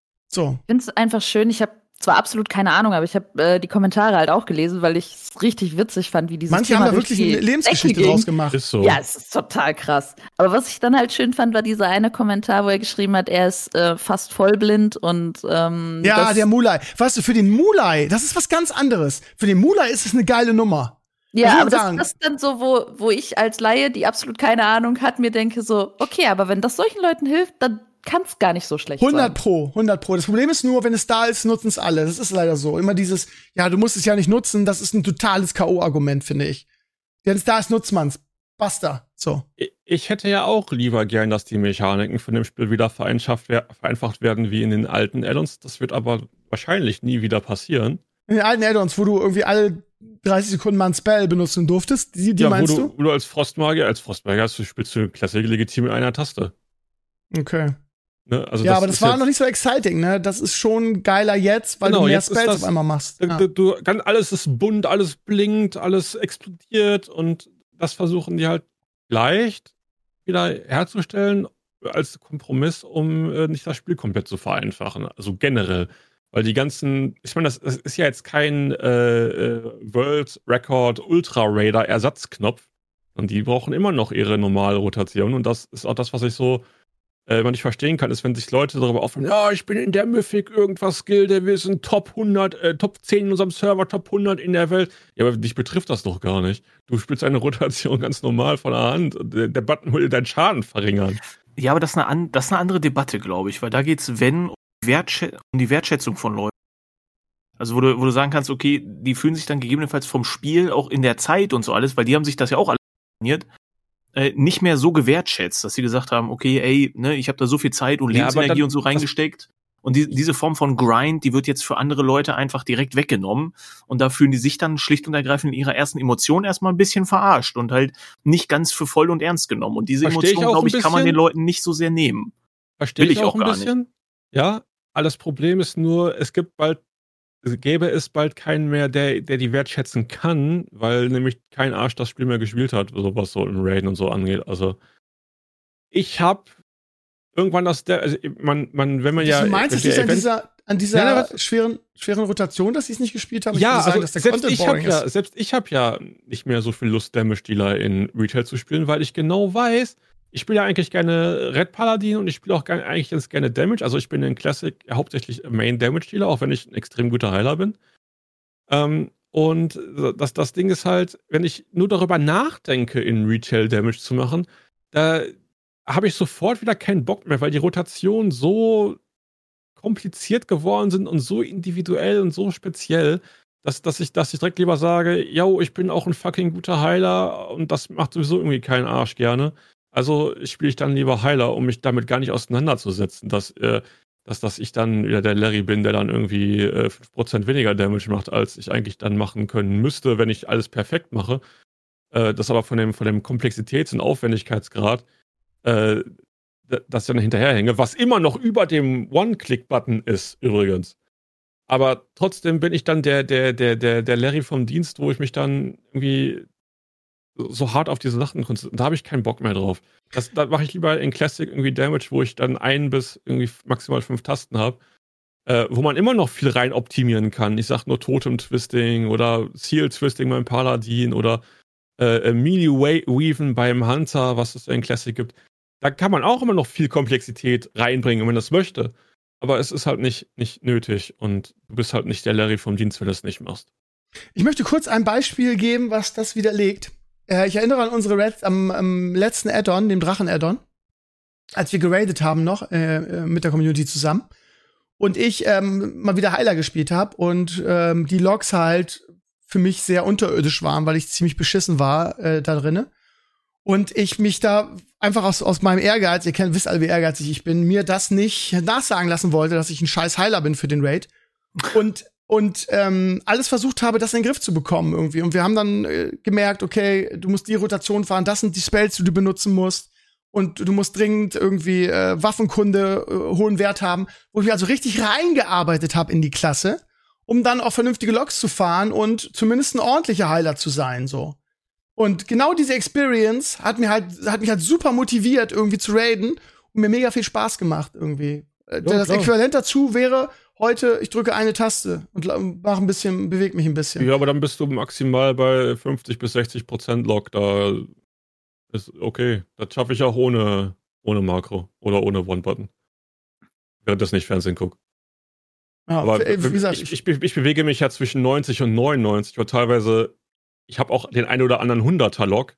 So. Ich finde es einfach schön, ich habe zwar absolut keine Ahnung, aber ich habe äh, die Kommentare halt auch gelesen, weil ich es richtig witzig fand, wie dieses Manche Thema haben da wirklich eine Lebensgeschichte draus gemacht. Ist so. Ja, es ist total krass. Aber was ich dann halt schön fand, war dieser eine Kommentar, wo er geschrieben hat, er ist äh, fast vollblind und ähm, Ja, das, der Mulai. Weißt du, für den Mulai, das ist was ganz anderes. Für den Mulai ist es eine geile Nummer. Ja, aber das, sagen. das ist dann so, wo, wo ich als Laie, die absolut keine Ahnung hat, mir denke so, okay, aber wenn das solchen Leuten hilft, dann kann es gar nicht so schlecht hundert sein. Pro, hundert Pro. Das Problem ist nur, wenn es da ist, nutzen es alle. Das ist leider so. Immer dieses, ja, du musst es ja nicht nutzen, das ist ein totales K O-Argument, finde ich. Wenn es da ist, nutzt man's. Basta. So. Ich hätte ja auch lieber gern, dass die Mechaniken von dem Spiel wieder vereinfacht, vereinfacht werden wie in den alten Add-ons. Das wird aber wahrscheinlich nie wieder passieren. In den alten Add-ons, wo du irgendwie alle dreißig Sekunden mal ein Spell benutzen durftest, die, die ja, meinst wo du, du? wo du als Frostmagier, als Frostmagier hast du spielst du Classic legitim mit einer Taste. Okay. Ne? Also ja, das aber das ist war jetzt, noch nicht so exciting, ne? Das ist schon geiler jetzt, weil genau, du mehr jetzt ist Spells das, auf einmal machst. Ja. Du, du, ganz, alles ist bunt, alles blinkt, alles explodiert und das versuchen die halt leicht wieder herzustellen als Kompromiss, um äh, nicht das Spiel komplett zu vereinfachen. Also generell. Weil die ganzen, ich meine, das, das ist ja jetzt kein äh, äh, World Record Ultra Raider Ersatzknopf. Und die brauchen immer noch ihre normale Rotation. Und das ist auch das, was ich so äh, man nicht verstehen kann, ist, wenn sich Leute darüber aufregen, ja, ich bin in der Mythic irgendwas Gilde, wir sind Top hundert, äh, Top zehn in unserem Server, Top hundert in der Welt. Ja, aber dich betrifft das doch gar nicht. Du spielst eine Rotation ganz normal von der Hand. Und der, der Button will deinen Schaden verringern. Ja, aber das ist eine, an, das ist eine andere Debatte, glaube ich, weil da geht's, wenn, um, Wertschä- um die Wertschätzung von Leuten. Also wo du, wo du sagen kannst, okay, die fühlen sich dann gegebenenfalls vom Spiel auch in der Zeit und so alles, weil die haben sich das ja auch alles trainiert, äh, nicht mehr so gewertschätzt, dass sie gesagt haben, okay, ey, ne, ich habe da so viel Zeit und Lebensenergie ja, dann, und so reingesteckt. Und die, diese Form von Grind, die wird jetzt für andere Leute einfach direkt weggenommen. Und da fühlen die sich dann schlicht und ergreifend in ihrer ersten Emotion erstmal ein bisschen verarscht und halt nicht ganz für voll und ernst genommen. Und diese Versteh Emotion, glaube ich, kann man den Leuten nicht so sehr nehmen. Verstehe ich auch, auch ein bisschen. Nicht. Ja, alles Problem ist nur, es gibt bald, es gäbe es bald keinen mehr, der, der die wertschätzen kann, weil nämlich kein Arsch das Spiel mehr gespielt hat, so was so im Raiden und so angeht. Also ich habe irgendwann das, der, also man, man, wenn man das ja. Du meinst, es liegt an dieser, an dieser ja, schweren, schweren Rotation, dass sie es nicht gespielt haben? Ich ja, sagen, also dass der selbst, ich hab ist. ja, selbst ich habe ja nicht mehr so viel Lust, Damage-Dealer in Retail zu spielen, weil ich genau weiß, ich spiele ja eigentlich gerne Red Paladin und ich spiele auch gar, eigentlich ganz gerne Damage. Also ich bin in Classic hauptsächlich Main Damage-Dealer, auch wenn ich ein extrem guter Heiler bin. Ähm, und das, das Ding ist halt, wenn ich nur darüber nachdenke, in Retail Damage zu machen, da habe ich sofort wieder keinen Bock mehr, weil die Rotationen so kompliziert geworden sind und so individuell und so speziell, dass, dass, ich, dass ich direkt lieber sage, yo, ich bin auch ein fucking guter Heiler und das macht sowieso irgendwie keinen Arsch gerne. Also spiele ich dann lieber Heiler, um mich damit gar nicht auseinanderzusetzen, dass, äh, dass, dass ich dann wieder der Larry bin, der dann irgendwie äh, fünf Prozent weniger Damage macht, als ich eigentlich dann machen können müsste, wenn ich alles perfekt mache. Äh, das aber von dem, von dem Komplexitäts- und Aufwendigkeitsgrad äh, dass ich dann hinterherhänge, was immer noch über dem One-Click-Button ist, übrigens. Aber trotzdem bin ich dann der, der, der, der, der Larry vom Dienst, wo ich mich dann irgendwie so hart auf diese Sachen konzentriere. Da habe ich keinen Bock mehr drauf. Das, da mache ich lieber in Classic irgendwie Damage, wo ich dann ein bis irgendwie maximal fünf Tasten habe, äh, wo man immer noch viel rein optimieren kann. Ich sag nur Totem-Twisting oder Seal-Twisting beim Paladin oder äh, Melee-Weaven beim Hunter, was es in Classic gibt. Da kann man auch immer noch viel Komplexität reinbringen, wenn man das möchte. Aber es ist halt nicht, nicht nötig und du bist halt nicht der Larry vom Dienst, wenn du das nicht machst. Ich möchte kurz ein Beispiel geben, was das widerlegt. Äh, ich erinnere an unsere Red, am, am letzten Add-on, dem Drachen-Add-on, als wir geradet haben noch äh, mit der Community zusammen und ich ähm, mal wieder Heiler gespielt habe und ähm, die Logs halt für mich sehr unterirdisch waren, weil ich ziemlich beschissen war äh, da drinne. Und ich mich da einfach aus, aus meinem Ehrgeiz, ihr kennt, wisst alle, wie ehrgeizig ich bin, mir das nicht nachsagen lassen wollte, dass ich ein scheiß Heiler bin für den Raid. Und, und ähm, alles versucht habe, das in den Griff zu bekommen irgendwie. Und wir haben dann äh, gemerkt, okay, du musst die Rotation fahren, das sind die Spells, die du benutzen musst. Und du musst dringend irgendwie äh, Waffenkunde, äh, hohen Wert haben. Wo ich mich also richtig reingearbeitet habe in die Klasse, um dann auch vernünftige Logs zu fahren und zumindest ein ordentlicher Heiler zu sein, so. Und genau diese Experience hat mir halt, hat mich halt super motiviert, irgendwie zu raiden und mir mega viel Spaß gemacht, irgendwie. Ja, das klar. Äquivalent dazu wäre heute, ich drücke eine Taste und mache ein bisschen, bewege mich ein bisschen. Ja, aber dann bist du maximal bei fünfzig bis sechzig Prozent Log. Da ist okay. Das schaffe ich auch ohne, ohne Makro oder ohne One-Button. Während das nicht Fernsehen guckt. Ja, aber wie gesagt, ich, ich, ich bewege mich ja zwischen neunzig und neunundneunzig oder teilweise. Ich habe auch den einen oder anderen hunderter-Log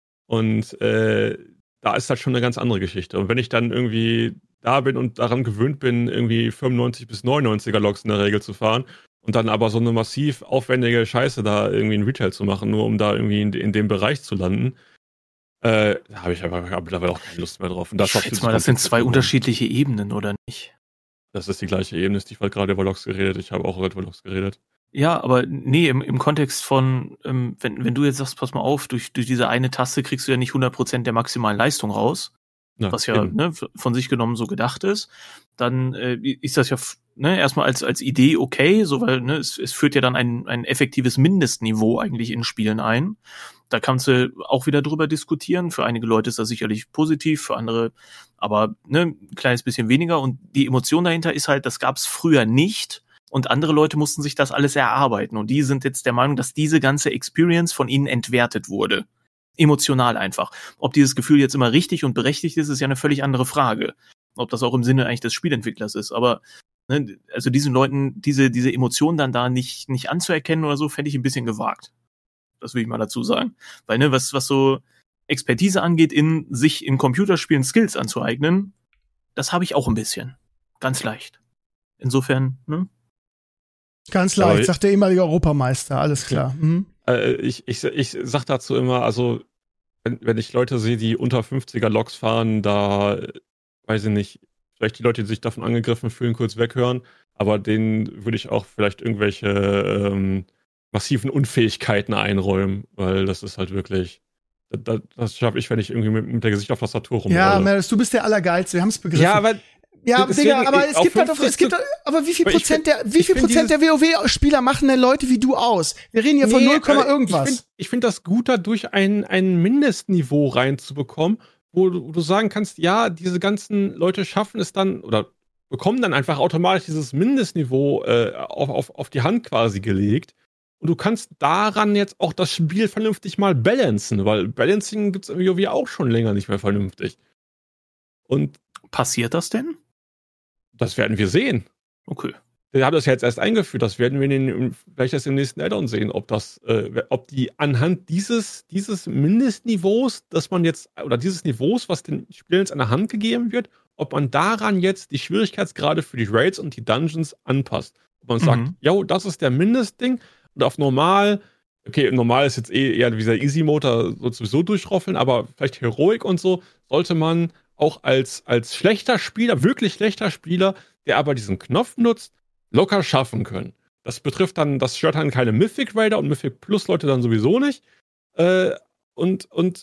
und äh, da ist das schon eine ganz andere Geschichte. Und wenn ich dann irgendwie da bin und daran gewöhnt bin, irgendwie fünfundneunzig bis neunundneunziger-Logs in der Regel zu fahren und dann aber so eine massiv aufwendige Scheiße da irgendwie in Retail zu machen, nur um da irgendwie in, in dem Bereich zu landen, äh, da habe ich einfach mittlerweile auch keine Lust mehr drauf. Und das ich schätze mal, das sind zwei unterschiedliche Ebenen, oder nicht? Das ist die gleiche Ebene. Ich habe gerade über Logs geredet, ich habe auch über Logs geredet. Ja, aber nee, im, im Kontext von, ähm, wenn, wenn du jetzt sagst, pass mal auf, durch, durch diese eine Taste kriegst du ja nicht hundert Prozent der maximalen Leistung raus, ja, was ja ne, von sich genommen so gedacht ist, dann äh, ist das ja ne, erstmal als, als Idee okay, so weil ne, es, es führt ja dann ein, ein effektives Mindestniveau eigentlich in Spielen ein. Da kannst du auch wieder drüber diskutieren. Für einige Leute ist das sicherlich positiv, für andere aber ne, ein kleines bisschen weniger. Und die Emotion dahinter ist halt, das gab es früher nicht. Und andere Leute mussten sich das alles erarbeiten. Und die sind jetzt der Meinung, dass diese ganze Experience von ihnen entwertet wurde. Emotional einfach. Ob dieses Gefühl jetzt immer richtig und berechtigt ist, ist ja eine völlig andere Frage. Ob das auch im Sinne eigentlich des Spielentwicklers ist. Aber ne, also diesen Leuten diese diese Emotionen dann da nicht nicht anzuerkennen oder so, fände ich ein bisschen gewagt. Das will ich mal dazu sagen. Weil ne, was was so Expertise angeht, in sich in Computerspielen Skills anzueignen, das habe ich auch ein bisschen. Ganz leicht. Insofern, ne? Ganz leicht, sagt der ehemalige Europameister, alles klar. Mhm. Äh, ich, ich, ich sag dazu immer, also, wenn, wenn ich Leute sehe, die unter fünfziger-Logs fahren, da, weiß ich nicht, vielleicht die Leute, die sich davon angegriffen fühlen, kurz weghören, aber denen würde ich auch vielleicht irgendwelche ähm, massiven Unfähigkeiten einräumen, weil das ist halt wirklich, das, das schaffe ich, wenn ich irgendwie mit, mit der Gesicht auf Tastatur rumrolle. Ja, Meredith, du bist der Allergeilste, wir haben es begriffen. Ja, aber Ja, Digga, aber es gibt halt doch, es gibt, aber wie viel Prozent der, wie viel Prozent der WoW-Spieler machen denn Leute wie du aus? Wir reden hier von null, irgendwas. Ich finde ich find das gut, dadurch ein, ein Mindestniveau reinzubekommen, wo du, wo du sagen kannst, ja, diese ganzen Leute schaffen es dann, oder bekommen dann einfach automatisch dieses Mindestniveau äh, auf, auf, auf die Hand quasi gelegt. Und du kannst daran jetzt auch das Spiel vernünftig mal balancen, weil Balancing gibt's im WoW auch schon länger nicht mehr vernünftig. Und passiert das denn? Das werden wir sehen. Okay. Wir haben das ja jetzt erst eingeführt, das werden wir in den, vielleicht erst im nächsten Add-on sehen, ob das, äh, ob die anhand dieses, dieses Mindestniveaus, dass man jetzt, oder dieses Niveaus, was den Spielern jetzt an der Hand gegeben wird, ob man daran jetzt die Schwierigkeitsgrade für die Raids und die Dungeons anpasst. Ob man mhm. sagt, jo, das ist der Mindestding und auf normal, okay, normal ist jetzt eh eher dieser Easy-Mode, da sowieso durchroffeln, aber vielleicht Heroic und so, sollte man auch als, als schlechter Spieler, wirklich schlechter Spieler, der aber diesen Knopf nutzt, locker schaffen können. Das betrifft dann, das stört dann keine Mythic Raider und Mythic Plus Leute dann sowieso nicht. Äh, und, und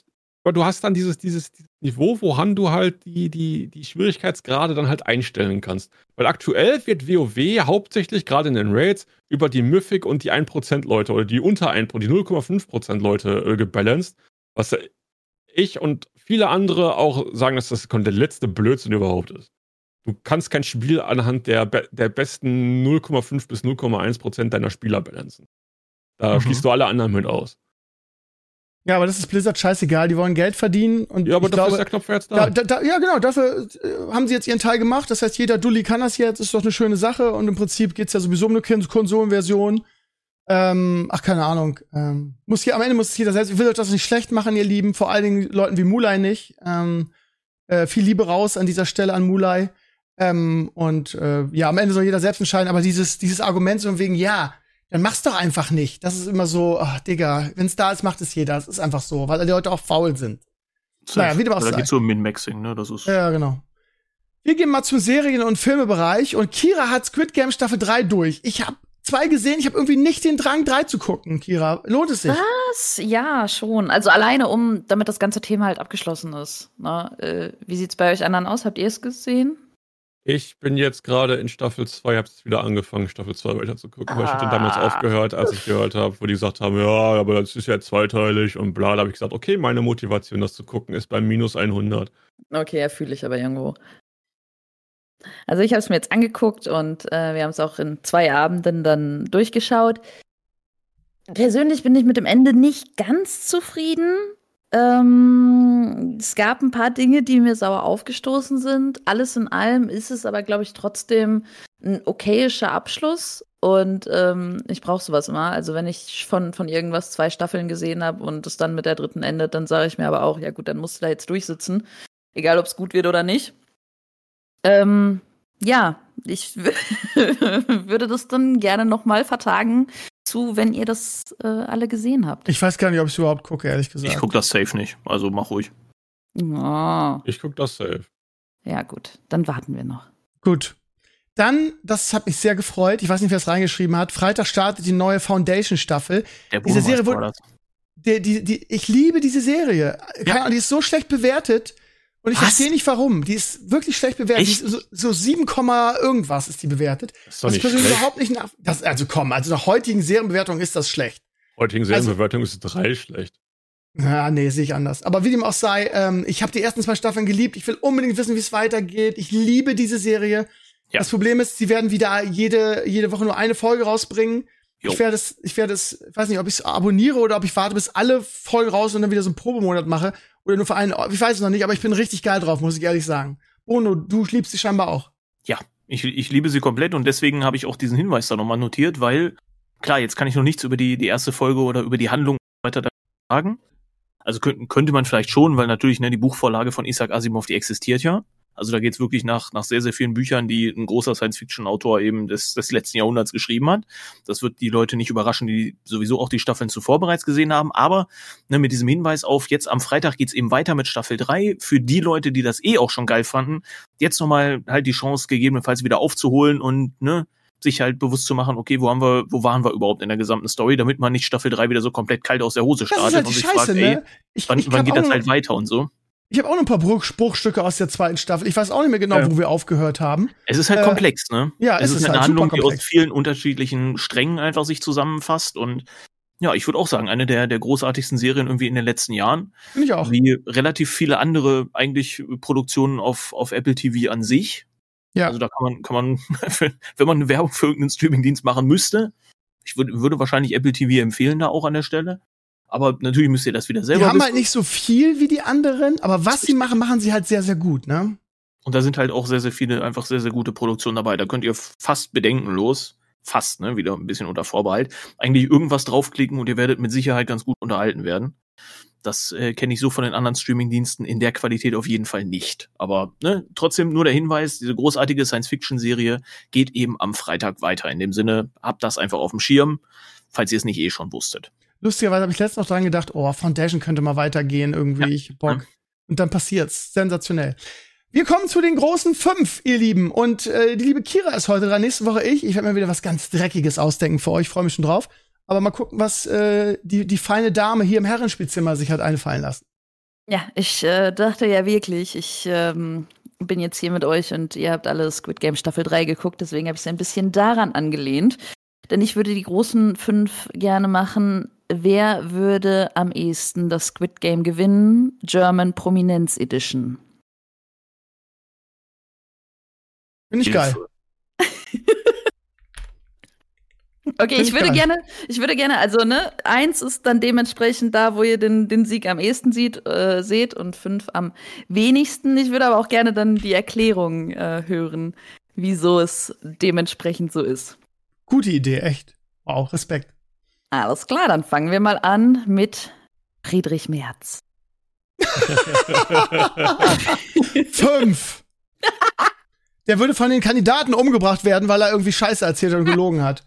aber du hast dann dieses, dieses Niveau, woran du halt die, die, die Schwierigkeitsgrade dann halt einstellen kannst. Weil aktuell wird WoW hauptsächlich, gerade in den Raids, über die Mythic und die ein Prozent Leute oder die unter ein Prozent, die null Komma fünf Prozent Leute äh, gebalanced. Was ich und viele andere auch sagen, dass das der letzte Blödsinn überhaupt ist. Du kannst kein Spiel anhand der, der besten null Komma fünf bis null Komma eins Prozent deiner Spieler balancen. Da mhm. schließt du alle anderen mit aus. Ja, aber das ist Blizzard scheißegal, die wollen Geld verdienen. Und ja, aber ich dafür glaube, ist der Knopf jetzt da. da, da. Ja, genau, dafür äh, haben sie jetzt ihren Teil gemacht. Das heißt, jeder Dulli kann das jetzt, ist doch eine schöne Sache. Und im Prinzip geht's ja sowieso um eine Konsolenversion. Ähm, ach, keine Ahnung. Ähm, muss hier, am Ende muss es jeder selbst. Ich will euch das nicht schlecht machen, ihr Lieben. Vor allen Dingen Leuten wie Mulai nicht. Ähm, äh, viel Liebe raus an dieser Stelle an Mulai. Ähm, und äh, ja, am Ende soll jeder selbst entscheiden. Aber dieses, dieses Argument so wegen, ja, dann mach's doch einfach nicht. Das ist immer so, ach, Digga, wenn's da ist, macht es jeder. Das ist einfach so, weil die Leute auch faul sind. Naja, wie dem auch sei. Da geht's so um Min-Maxing, ne? Das ist ja, genau. Wir gehen mal zum Serien- und Filmebereich und Kira hat Squid Game Staffel drei durch. Ich habe zwei gesehen, ich habe irgendwie nicht den Drang, drei zu gucken, Kira. Lohnt es sich? Was? Ja, schon. Also alleine, um, damit das ganze Thema halt abgeschlossen ist. Na, äh, wie sieht's bei euch anderen aus? Habt ihr es gesehen? Ich bin jetzt gerade in Staffel zwei, hab's wieder angefangen, Staffel zwei weiter zu gucken, ah. weil ich hatte damals aufgehört, als ich gehört habe, wo die gesagt haben, ja, aber das ist ja zweiteilig und bla, da habe ich gesagt, okay, meine Motivation, das zu gucken, ist bei minus hundert. Okay, ja, fühle ich aber irgendwo. Also ich habe es mir jetzt angeguckt und äh, wir haben es auch in zwei Abenden dann durchgeschaut. Persönlich bin ich mit dem Ende nicht ganz zufrieden. Ähm, es gab ein paar Dinge, die mir sauer aufgestoßen sind. Alles in allem ist es aber, glaube ich, trotzdem ein okayischer Abschluss. Und ähm, ich brauche sowas immer. Also wenn ich von, von irgendwas zwei Staffeln gesehen habe und es dann mit der dritten endet, dann sage ich mir aber auch, ja gut, dann musst du da jetzt durchsitzen. Egal, ob es gut wird oder nicht. Ähm, ja, ich würde das dann gerne nochmal vertagen zu, wenn ihr das äh, alle gesehen habt. Ich weiß gar nicht, ob ich es überhaupt gucke, ehrlich gesagt. Ich gucke das safe nicht, also mach ruhig. Oh. Ich gucke das safe. Ja gut, dann warten wir noch. Gut. Dann, das hat mich sehr gefreut, ich weiß nicht, wer es reingeschrieben hat, Freitag startet die neue Foundation-Staffel. Der diese Serie wurde, die, die, die, ich liebe diese Serie. Keine Ahnung, die ist so schlecht bewertet. Und ich verstehe nicht, warum. Die ist wirklich schlecht bewertet. Die ist so, so sieben, irgendwas ist die bewertet. Das ist doch nicht das schlecht. Überhaupt nicht nach, das, also komm, also nach heutigen Serienbewertungen ist das schlecht. Heutigen Serienbewertung also, ist drei schlecht. Ja, nee, sehe ich anders. Aber wie dem auch sei, ähm, ich habe die ersten zwei Staffeln geliebt. Ich will unbedingt wissen, wie es weitergeht. Ich liebe diese Serie. Ja. Das Problem ist, sie werden wieder jede, jede Woche nur eine Folge rausbringen. Jo. Ich werde es, ich werde es, ich weiß nicht, ob ich es abonniere oder ob ich warte, bis alle Folgen raus und dann wieder so einen Probemonat mache. Oder nur für einen, ich weiß es noch nicht, aber ich bin richtig geil drauf, muss ich ehrlich sagen. Bono, du liebst sie scheinbar auch. Ja, ich, ich liebe sie komplett und deswegen habe ich auch diesen Hinweis da nochmal notiert, weil, klar, jetzt kann ich noch nichts über die, die erste Folge oder über die Handlung weiter sagen. Also könnte, könnte man vielleicht schon, weil natürlich, ne, die Buchvorlage von Isaac Asimov, die existiert ja. Also da geht's wirklich nach, nach sehr, sehr vielen Büchern, die ein großer Science-Fiction-Autor eben des, des letzten Jahrhunderts geschrieben hat. Das wird die Leute nicht überraschen, die sowieso auch die Staffeln zuvor bereits gesehen haben. Aber ne, mit diesem Hinweis auf, jetzt am Freitag geht's eben weiter mit Staffel drei. Für die Leute, die das eh auch schon geil fanden, jetzt nochmal halt die Chance gegebenenfalls wieder aufzuholen und ne, sich halt bewusst zu machen, okay, wo haben wir, wo waren wir überhaupt in der gesamten Story, damit man nicht Staffel drei wieder so komplett kalt aus der Hose startet halt und sich Scheiße, fragt, ne? ey, ich, wann, ich wann geht das noch, halt weiter und so. Ich habe auch noch ein paar Bruch, Bruchstücke aus der zweiten Staffel. Ich weiß auch nicht mehr genau, ja. wo wir aufgehört haben. Es ist halt äh, komplex, ne? Ja, es ist ist es eine halt, Handlung, die aus vielen unterschiedlichen Strängen einfach sich zusammenfasst und ja, ich würde auch sagen, eine der, der großartigsten Serien irgendwie in den letzten Jahren. Finde ich auch. Wie relativ viele andere eigentlich Produktionen auf, auf Apple T V an sich. Ja. Also da kann man, kann man, wenn man eine Werbung für irgendeinen Streamingdienst machen müsste, ich würde, würde wahrscheinlich Apple T V empfehlen da auch an der Stelle. Aber natürlich müsst ihr das wieder selber Die haben wissen. halt nicht so viel wie die anderen, aber was sie machen, machen sie halt sehr, sehr gut, ne? Und da sind halt auch sehr, sehr viele einfach sehr, sehr gute Produktionen dabei. Da könnt ihr fast bedenkenlos, fast, ne, wieder ein bisschen unter Vorbehalt, eigentlich irgendwas draufklicken und ihr werdet mit Sicherheit ganz gut unterhalten werden. Das äh, kenne ich so von den anderen Streamingdiensten in der Qualität auf jeden Fall nicht. Aber ne, trotzdem nur der Hinweis, diese großartige Science-Fiction-Serie geht eben am Freitag weiter. In dem Sinne, habt das einfach auf dem Schirm, falls ihr es nicht eh schon wusstet. Lustigerweise habe ich letztens noch dran gedacht, oh, Foundation könnte mal weitergehen irgendwie, ja. ich Bock. Ja. Und dann passiert's. Sensationell. Wir kommen zu den großen fünf, ihr Lieben. Und äh, die liebe Kira ist heute dran, nächste Woche ich. Ich werde mir wieder was ganz Dreckiges ausdenken für euch, freue mich schon drauf. Aber mal gucken, was äh, die, die feine Dame hier im Herrenspielzimmer sich hat einfallen lassen. Ja, ich äh, dachte ja wirklich, ich ähm, bin jetzt hier mit euch und ihr habt alle Squid Game Staffel drei geguckt, deswegen habe ich es ein bisschen daran angelehnt. Denn ich würde die großen fünf gerne machen. Wer würde am ehesten das Squid Game gewinnen? German Prominenz Edition. Finde ich geil. Okay, ich, ich würde geil. gerne, ich würde gerne, also ne, eins ist dann dementsprechend da, wo ihr den, den Sieg am ehesten sieht, äh, seht und fünf am wenigsten. Ich würde aber auch gerne dann die Erklärung äh, hören, wieso es dementsprechend so ist. Gute Idee, echt. Wow, Respekt. Alles klar, dann fangen wir mal an mit Friedrich Merz. Fünf. Der würde von den Kandidaten umgebracht werden, weil er irgendwie Scheiße erzählt und gelogen hat.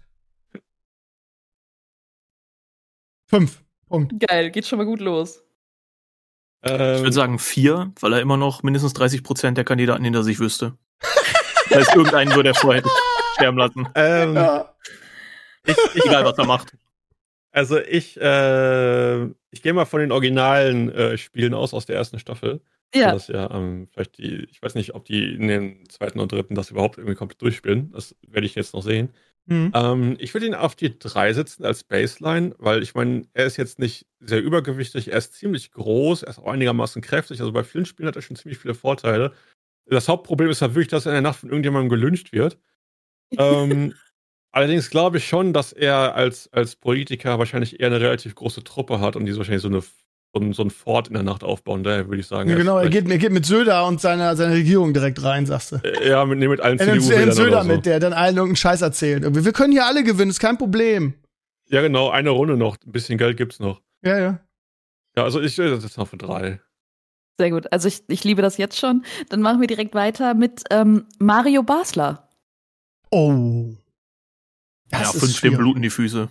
Fünf. Punkt. Geil, geht schon mal gut los. Ähm, ich würde sagen vier, weil er immer noch mindestens dreißig Prozent der Kandidaten hinter sich wüsste. Da ist irgendeinen würde er vorher sterben lassen. Ähm, ja. ich, ich, Egal, was er macht. Also ich, äh, ich gehe mal von den originalen äh, Spielen aus, aus der ersten Staffel. Ja. Das ja ähm, vielleicht die, ich weiß nicht, ob die in den zweiten und dritten das überhaupt irgendwie komplett durchspielen. Das werde ich jetzt noch sehen. Mhm. Ähm, ich würde ihn auf die drei setzen als Baseline, weil ich meine, er ist jetzt nicht sehr übergewichtig, er ist ziemlich groß, er ist auch einigermaßen kräftig. Also bei vielen Spielen hat er schon ziemlich viele Vorteile. Das Hauptproblem ist halt wirklich, dass er in der Nacht von irgendjemandem gelyncht wird. ähm, allerdings glaube ich schon, dass er als, als Politiker wahrscheinlich eher eine relativ große Truppe hat und die so wahrscheinlich so eine So ein, so ein Fort in der Nacht aufbauen, daher würde ich sagen. Ja, genau, er geht, er geht mit Söder und seiner, seiner Regierung direkt rein, sagst du. Ja, mit, nee, mit allen C D U-Wählern. Er nimmt Söder so. mit, der dann allen irgendeinen Scheiß erzählt. Wir können hier alle gewinnen, ist kein Problem. Ja, genau, eine Runde noch, ein bisschen Geld gibt's noch. Ja, ja. Ja, also ich das jetzt noch für drei. Sehr gut, also ich, ich liebe das jetzt schon. Dann machen wir direkt weiter mit ähm, Mario Basler. Oh. Das ja, fünf dem bluten die Füße.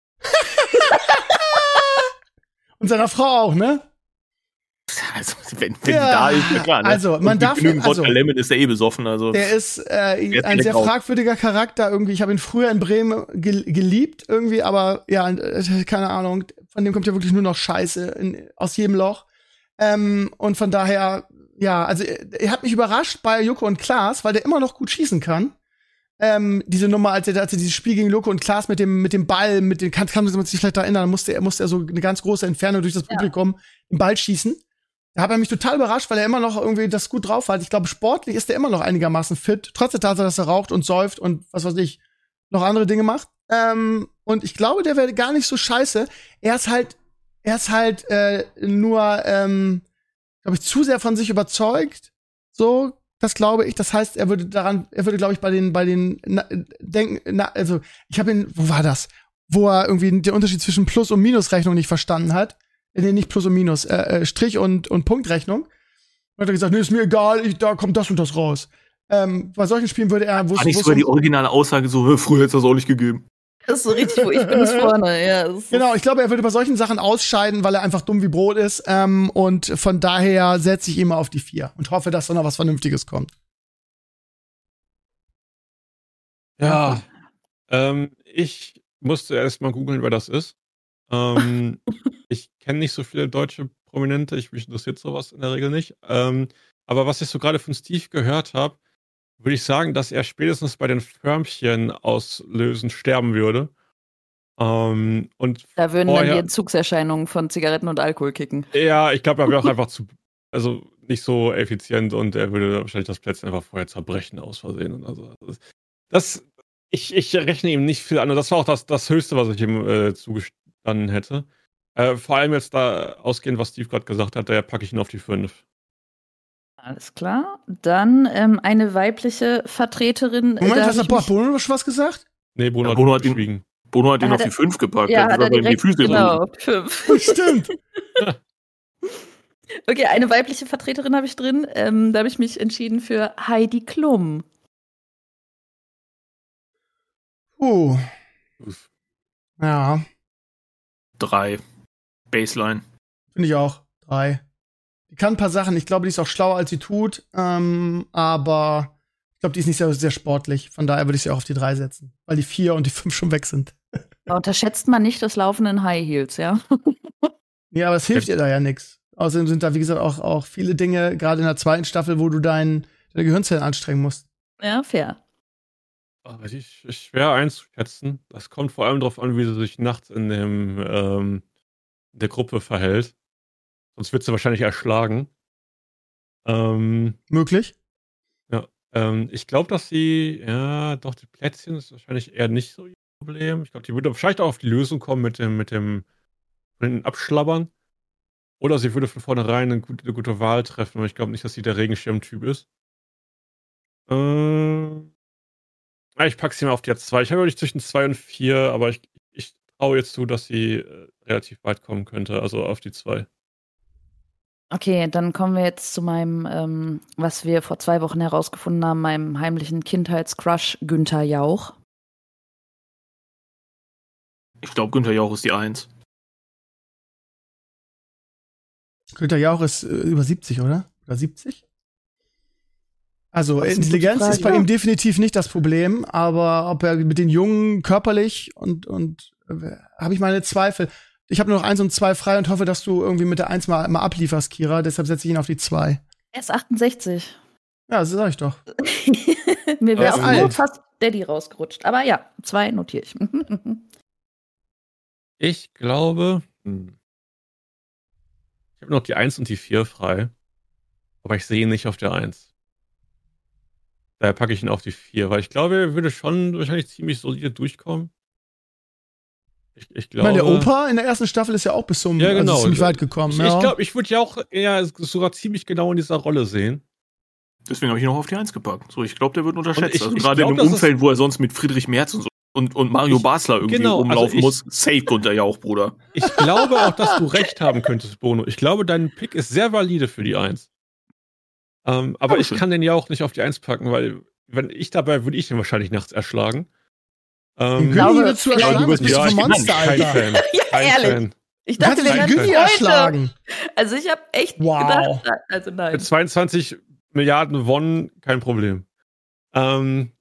Und seiner Frau auch, ne? Also, wenn, wenn ja, die da ist, na klar, ne? Also, man und darf genügend also, Lemon ist er eh besoffen, also. Der ist äh, ein sehr fragwürdiger Charakter irgendwie. Ich habe ihn früher in Bremen ge- geliebt irgendwie, aber ja, äh, keine Ahnung. Von dem kommt ja wirklich nur noch Scheiße in, aus jedem Loch. Ähm, und von daher, ja, also er, er hat mich überrascht bei Joko und Klaas, weil der immer noch gut schießen kann. Ähm, diese Nummer, als er, als er dieses Spiel gegen Joko und Klaas mit dem, mit dem Ball, mit dem, kann, kann man sich vielleicht da erinnern, musste er, musste er so eine ganz große Entfernung durch das Publikum ja. den Ball schießen. Da hat er mich total überrascht, weil er immer noch irgendwie das gut drauf hat. Ich glaube, sportlich ist er immer noch einigermaßen fit, trotz der Tatsache, dass er raucht und säuft und was weiß ich, noch andere Dinge macht. Ähm, und ich glaube, der wäre gar nicht so scheiße. Er ist halt, er ist halt äh, nur, ähm, glaube ich, zu sehr von sich überzeugt. So, das glaube ich. Das heißt, er würde daran, er würde, glaube ich, bei den, bei den na, denken, na, also ich habe ihn, wo war das? Wo er irgendwie den Unterschied zwischen Plus- und Minusrechnung nicht verstanden hat. Nee, nicht Plus und Minus, äh, Strich- und, und Punktrechnung. Und hat er gesagt, nee, ist mir egal, ich, da kommt das und das raus. Ähm, bei solchen Spielen würde er, wo War nicht sogar die originale Aussage so, früher hätte es das auch nicht gegeben. Das ist so richtig, wo ich bin es vorne, ja. Genau, ich glaube, er würde bei solchen Sachen ausscheiden, weil er einfach dumm wie Brot ist. Ähm, und von daher setze ich ihn mal auf die vier und hoffe, dass da noch was Vernünftiges kommt. Ja, ähm, ich musste erst mal googeln, wer das ist. Ähm, ich kenne nicht so viele deutsche Prominente, ich mich interessiert sowas in der Regel nicht. Ähm, aber was ich so gerade von Steve gehört habe, würde ich sagen, dass er spätestens bei den Förmchen auslösen sterben würde. Ähm, und da würden vorher, dann die Entzugserscheinungen von Zigaretten und Alkohol kicken. Ja, ich glaube, er wäre auch einfach zu, also nicht so effizient und er würde wahrscheinlich das Plätzchen einfach vorher zerbrechen aus Versehen. Und also das, ich, ich rechne ihm nicht viel an. Und das war auch das, das Höchste, was ich ihm äh, zugestanden hätte. Äh, vor allem jetzt da ausgehend, was Steve gerade gesagt hat, da packe ich ihn auf die fünf. Alles klar. Dann ähm, eine weibliche Vertreterin. Moment, hast du Bono schon was gesagt? Nee, Bono ja, hat, Bono hat ihn, Bono hat ihn auf die fünf gepackt. Ja, hat er direkt, die Füße genau, auf die fünf. Stimmt. Okay, eine weibliche Vertreterin habe ich drin. Ähm, da habe ich mich entschieden für Heidi Klum. Uh. Ja. Drei. Baseline. Finde ich auch. Drei. Die kann ein paar Sachen. Ich glaube, die ist auch schlauer, als sie tut. Ähm, aber ich glaube, die ist nicht sehr, sehr sportlich. Von daher würde ich sie auch auf die drei setzen. Weil die vier und die fünf schon weg sind. Da unterschätzt man nicht das Laufen in High Heels, ja? Ja, aber es hilft ihr da ja nichts. Außerdem sind da, wie gesagt, auch, auch viele Dinge, gerade in der zweiten Staffel, wo du dein, deine Gehirnzellen anstrengen musst. Ja, fair. Aber die ist schwer einzuschätzen. Das kommt vor allem darauf an, wie sie sich nachts in dem ähm, in der Gruppe verhält. Sonst wird sie wahrscheinlich erschlagen. Ähm, Möglich? Ja. Ähm, ich glaube, dass sie, ja, doch, die Plätzchen ist wahrscheinlich eher nicht so ihr Problem. Ich glaube, die würde wahrscheinlich auch auf die Lösung kommen mit dem, mit dem, mit dem Abschlabbern. Oder sie würde von vornherein eine gute, eine gute Wahl treffen, aber ich glaube nicht, dass sie der Regenschirmtyp ist. Ähm, ja, ich packe sie mal auf die zwei. Ich habe wirklich zwischen zwei und vier, aber ich, ich traue jetzt zu, dass sie äh, relativ weit kommen könnte, also auf die zwei. Okay, dann kommen wir jetzt zu meinem, ähm, was wir vor zwei Wochen herausgefunden haben, meinem heimlichen Kindheitscrush Günther Jauch. Ich glaube, Günther Jauch ist die Eins. Günther Jauch ist äh, über siebzig, oder? Oder siebzig? Also Intelligenz ist bei ihm definitiv nicht das Problem, aber ob er mit den Jungen körperlich und, und äh, habe ich meine Zweifel. Ich habe nur noch eins und zwei frei und hoffe, dass du irgendwie mit der eins mal, mal ablieferst, Kira. Deshalb setze ich ihn auf die zwei. Er ist achtundsechzig. Ja, das sag ich doch. Mir wäre Er ist auch nur alt. fast Daddy rausgerutscht. Aber ja, zwei notiere ich. Ich glaube, hm. ich habe noch die eins und die vier frei, aber ich sehe ihn nicht auf der eins. Daher packe ich ihn auf die vier, weil ich glaube, er würde schon wahrscheinlich ziemlich solide durchkommen. Ich, ich Ich glaube, meine, der Opa in der ersten Staffel ist ja auch bis zum Ja, genau. also ziemlich weit gekommen. Ich, ja. ich glaube, ich würde ja auch eher sogar ziemlich genau in dieser Rolle sehen. Deswegen habe ich ihn noch auf die Eins gepackt. So, ich glaube, der wird unterschätzt. ich- also ich gerade in glaub, einem das Umfeld, wo er sonst mit Friedrich Merz und so und, und Mario Ich- Basler irgendwie genau, also rumlaufen ich- muss. Safe Günther Jauch, Bruder. Ich glaube auch, dass du recht haben könntest, Bono. Ich glaube, dein Pick ist sehr valide für die eins. Ähm, aber ich Dankeschön. kann den ja auch nicht auf die eins packen, weil wenn ich dabei, würde ich den wahrscheinlich nachts erschlagen. Den Ähm, Günni glaube, willst du vielleicht- erschlagen? Was bist du ja, für ein ich bin Monster, kein Alter? Fan. Ja, Kein ehrlich. Fan. Ich Wer hat dachte, denn wir den werden Günni Freunde. erschlagen? Also ich habe echt Wow. gedacht, also nein. Mit zweiundzwanzig Milliarden Won, kein Problem. Ähm,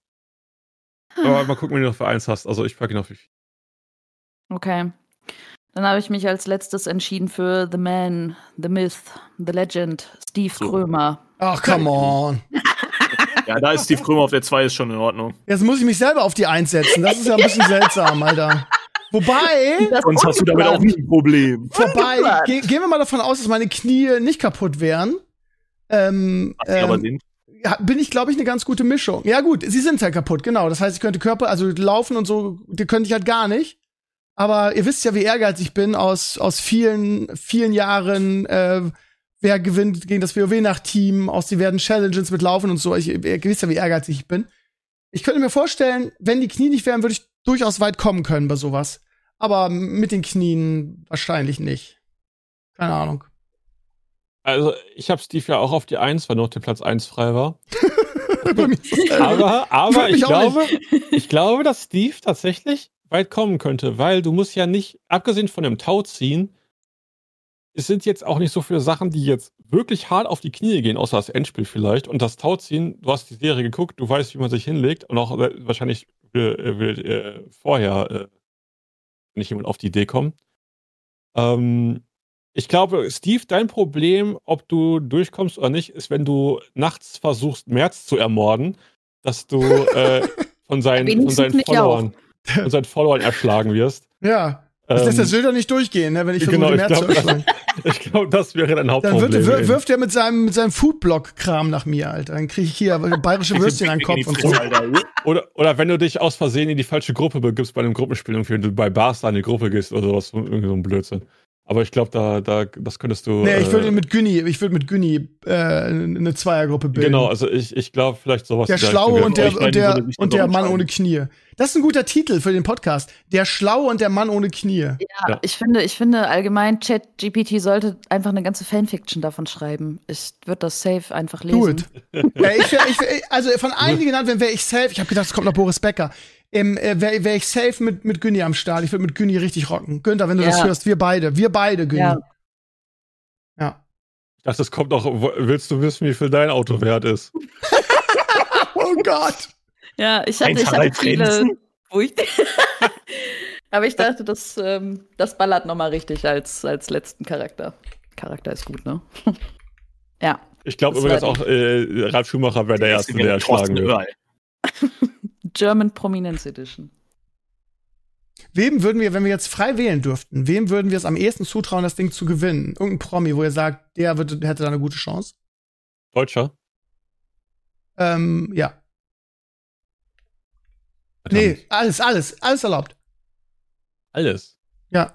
aber mal gucken, wen du noch für eins hast. Also ich packe ihn auf die vier. Okay. Dann habe ich mich als letztes entschieden für The Man, The Myth, The Legend, Steve So. Krömer. Ach, come on. Ja, da ist Steve Krömer auf der zwei, ist schon in Ordnung. Jetzt muss ich mich selber auf die eins setzen. Das ist ja ein bisschen seltsam, Alter. Wobei, Das Sonst hast du damit auch nie ein Problem. vorbei, Ungeplant. ge gehen wir mal davon aus, dass meine Knie nicht kaputt wären. Ähm, Was die aber ähm, sind. ja, bin ich, glaube ich, eine ganz gute Mischung. Ja gut, sie sind halt kaputt, genau. Das heißt, ich könnte Körper, also laufen und so, die könnte ich halt gar nicht. Aber ihr wisst ja, wie ehrgeizig ich bin aus, aus vielen, vielen Jahren, äh, wer gewinnt gegen das WoW nach Team, aus diversen Challenges mit Laufen und so. Ich, ihr wisst ja, wie ehrgeizig ich bin. Ich könnte mir vorstellen, wenn die Knie nicht wären, würde ich durchaus weit kommen können bei sowas. Aber mit den Knien wahrscheinlich nicht. Keine Ahnung. Also ich habe Steve ja auch auf die eins, weil noch der Platz eins frei war. Bei mir ist es, äh, Aber, aber Würde ich mich auch glaube, ich glaube, dass Steve tatsächlich weit kommen könnte, weil du musst ja nicht, abgesehen von dem Tauziehen, es sind jetzt auch nicht so viele Sachen, die jetzt wirklich hart auf die Knie gehen, außer das Endspiel vielleicht. Und das Tauziehen, du hast die Serie geguckt, du weißt, wie man sich hinlegt und auch äh, wahrscheinlich äh, will, äh, vorher äh, nicht jemand auf die Idee kommen. Ähm, ich glaube, Steve, dein Problem, ob du durchkommst oder nicht, ist, wenn du nachts versuchst, Merz zu ermorden, dass du äh, von seinen, von Wenigstens seinen nicht Followern, von seinen Followern erschlagen wirst. ja. Das lässt Ähm, der Söder nicht durchgehen, ne, wenn ich versuche, genau, mehr ich zu glaube, erschlagen. ich glaube, das wäre dein Dann Hauptproblem. wird, wir, eben. wirft er mit seinem, mit seinem Foodblock-Kram nach mir, Alter. Dann kriege ich hier bayerische Würstchen an den Kopf und so. Oder, oder wenn du dich aus Versehen in die falsche Gruppe begibst bei einem Gruppenspiel, irgendwie, wenn du bei Bars da in die Gruppe gehst oder sowas, irgendwie so ein Blödsinn. Aber ich glaube, da, da, das könntest du. Nee, ich würde äh, mit Günni, ich würde mit Günni äh, eine Zweiergruppe bilden. Genau, also ich, ich glaube, vielleicht sowas. Der in der Schlaue Richtung und wäre- der, Ich meine, und die der, würde sich und dann der doch Mann entscheiden. ohne Knie. Das ist ein guter Titel für den Podcast. Der Schlaue und der Mann ohne Knie. Ja, Ja. ich finde, ich finde allgemein, ChatGPT sollte einfach eine ganze Fanfiction davon schreiben. Ich würde das safe einfach lesen. Do it. ja, ich wär, ich wär, also von allen, die genannt werden, wäre ich safe. Ich habe gedacht, es kommt noch Boris Becker. Ähm, äh, wäre wär ich safe mit, mit Günni am Start. Ich würde mit Günni richtig rocken. Günther, wenn du das Ja. hörst, wir beide. Wir beide, Günni. Ja. Ja. Ich dachte, es kommt noch, wo- willst du wissen, wie viel dein Auto wert ist? Oh Gott. Ja, ich hatte, ich Eintracht hatte viele, Grenzen. wo ich Aber ich dachte, das, ähm, das ballert nochmal richtig als, als letzten Charakter. Charakter ist gut, ne? Ja. Ich glaube übrigens auch, äh, Ralf Schumacher wäre der Erste, der erschlagen wird. German Prominence Edition. Wem würden wir, wenn wir jetzt frei wählen dürften, wem würden wir es am ehesten zutrauen, das Ding zu gewinnen? Irgendein Promi, wo ihr sagt, der, würde, der hätte da eine gute Chance? Deutscher? Ähm, ja. Verdammt. Nee, alles, alles, alles erlaubt. Alles? Ja.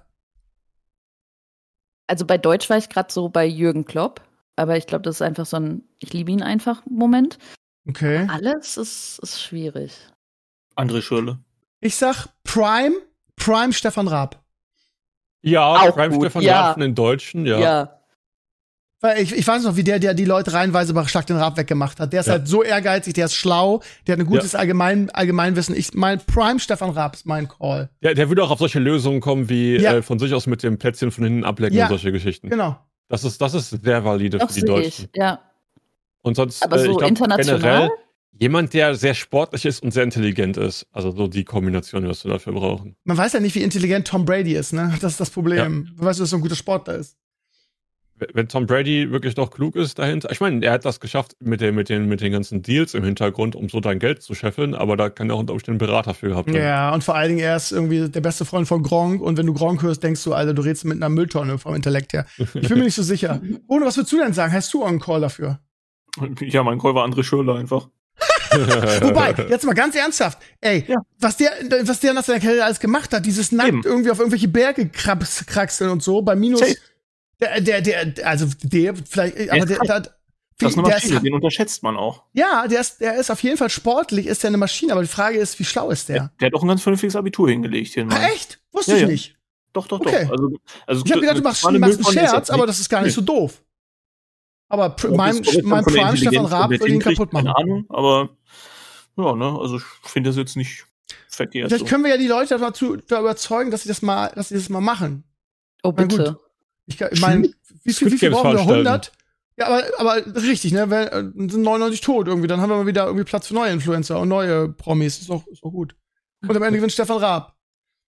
Also bei Deutsch war ich gerade so bei Jürgen Klopp, aber ich glaube, das ist einfach so ein ich liebe ihn einfach Moment. Okay. Aber alles ist, ist schwierig. André Schürrle. Ich sag Prime, Prime Stefan Raab. Ja, auch Prime gut. Stefan ja. Raab von den Deutschen, ja. Ja. Weil ich, ich weiß noch, wie der, der die Leute reihenweise bei Schlag den Raab weggemacht hat. Der ist ja. halt so ehrgeizig, der ist schlau, der hat ein gutes ja. Allgemein, Allgemeinwissen. Ich mein Prime Stefan Raab ist mein Call. Der, der würde auch auf solche Lösungen kommen, wie ja. äh, von sich aus mit dem Plätzchen von hinten ablecken ja. und solche Geschichten. Genau. Das ist, das ist sehr valide Doch, für die Deutschen. Ich. Ja. Und sonst, aber so äh, ich glaub, international? Generell jemand, der sehr sportlich ist und sehr intelligent ist. Also so die Kombination, was wir dafür brauchen. Man weiß ja nicht, wie intelligent Tom Brady ist, ne? Das ist das Problem. Ja. Weißt du, dass so ein guter Sportler ist. Wenn Tom Brady wirklich noch klug ist dahinter, ich meine, er hat das geschafft mit den, mit, den, mit den ganzen Deals im Hintergrund, um so dein Geld zu scheffeln, aber da kann er auch unter Umständen einen Berater für gehabt haben. Ja, und vor allen Dingen, er ist irgendwie der beste Freund von Gronk und wenn du Gronk hörst, denkst du, Alter, du redest mit einer Mülltonne vom Intellekt her. Ich bin mir nicht so sicher. Bruno, was würdest du denn sagen? Hast du einen Call dafür? Ja, mein Call war André Schürrle einfach. Wobei, jetzt mal ganz ernsthaft, ey, ja. was der, was der nach seiner Karriere alles gemacht hat, dieses nackt Eben. irgendwie auf irgendwelche Berge kraxeln und so, bei Minus, Safe. der, der, der, also der, vielleicht, der aber der, der, der, das ist eine Maschine, ist, den unterschätzt man auch. Ja, der ist, der ist auf jeden Fall sportlich, ist der eine Maschine, aber die Frage ist, wie schlau ist der? Der, der hat auch ein ganz vernünftiges Abitur hingelegt hier. Ah, echt? Wusste ja, ich ja. nicht. Doch, doch, okay. doch. Also, also ich hab gedacht, du machst, machst einen Scherz, aber das ist gar nicht so doof. Aber pr- ja, mein, mein Prime Stefan Raab würde ihn kaputt machen. Keine Ahnung, aber ja, ne, also ich finde das jetzt nicht verkehrt. Vielleicht so. können wir ja die Leute dazu da überzeugen, dass sie das mal, dass sie das mal machen. Oh, bitte. Ich, ich meine, wie viel, wie viel brauchen wir? hundert? Ja, aber, aber richtig, ne? Wenn, sind neunundneunzig tot irgendwie, dann haben wir mal wieder irgendwie Platz für neue Influencer und neue Promis. Ist doch, ist doch gut. Und am Ende gewinnt Stefan Raab.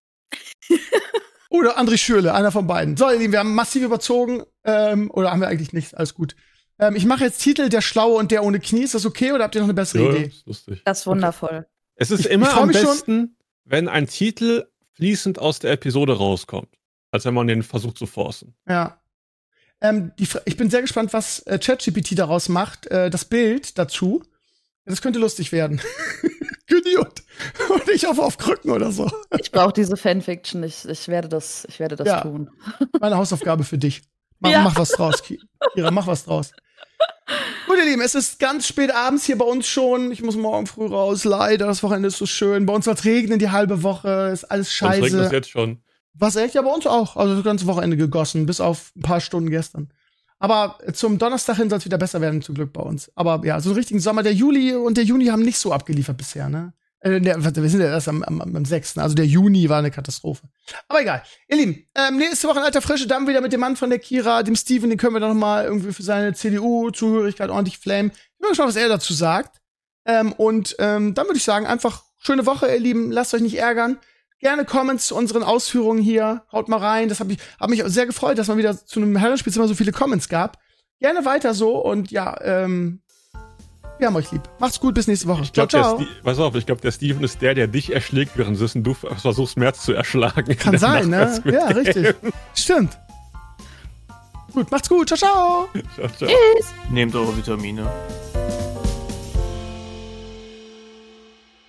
Oder André Schürrle, einer von beiden. So, ihr Lieben, wir haben massiv überzogen. Ähm, oder haben wir eigentlich nicht? Alles gut. Ähm, ich mache jetzt Titel Der Schlaue und der ohne Knie. Ist das okay oder habt ihr noch eine bessere ja, Idee? Das ist lustig. Das ist wundervoll. Okay. Es ist ich, immer ich am besten, schon, wenn ein Titel fließend aus der Episode rauskommt, als wenn man den versucht zu forcen. Ja. Ähm, die, ich bin sehr gespannt, was äh, ChatGPT daraus macht. Äh, das Bild dazu. Das könnte lustig werden. Idiot. Und ich hoffe auf Krücken oder so. Ich brauche diese Fanfiction. Ich, ich werde das, ich werde das ja. tun. Meine Hausaufgabe für dich. Mach, ja. mach was draus, Kira. Mach was draus. Gut, ihr Lieben, es ist ganz spät abends hier bei uns schon. Ich muss morgen früh raus. Leider, das Wochenende ist so schön. Bei uns wird es regnen die halbe Woche. Ist alles scheiße. Uns regnet es jetzt schon. Was echt? Ja, bei uns auch. Also das ganze Wochenende gegossen, bis auf ein paar Stunden gestern. Aber zum Donnerstag hin soll es wieder besser werden, zum Glück bei uns. Aber ja, so einen richtigen Sommer. Der Juli und der Juni haben nicht so abgeliefert bisher, ne? Äh, der, wir sind ja erst am, am, am sechsten Also der Juni war eine Katastrophe. Aber egal. Ihr Lieben, ähm, nächste Woche in alter Frische, dann wieder mit dem Mann von der Kira, dem Steven, den können wir dann noch mal irgendwie für seine C D U-Zuhörigkeit ordentlich flamen. Ich bin gespannt, was er dazu sagt. Ähm, und ähm, dann würde ich sagen, einfach schöne Woche, ihr Lieben. Lasst euch nicht ärgern. Gerne Comments zu unseren Ausführungen hier. Haut mal rein. Das hat mich, hab mich sehr gefreut, dass man wieder zu einem Herrenspielzimmer so viele Comments gab. Gerne weiter so und ja, ähm, wir haben euch lieb. Macht's gut, bis nächste Woche. Ich glaub, ciao, ciao. Pass auf, ich glaube, der Steven ist der, der dich erschlägt, während du versuchst, Merz zu erschlagen. Kann sein, ne? Ja, richtig. Stimmt. Gut, macht's gut. Ciao, ciao. Ciao, ciao. Tschüss. Nehmt eure Vitamine.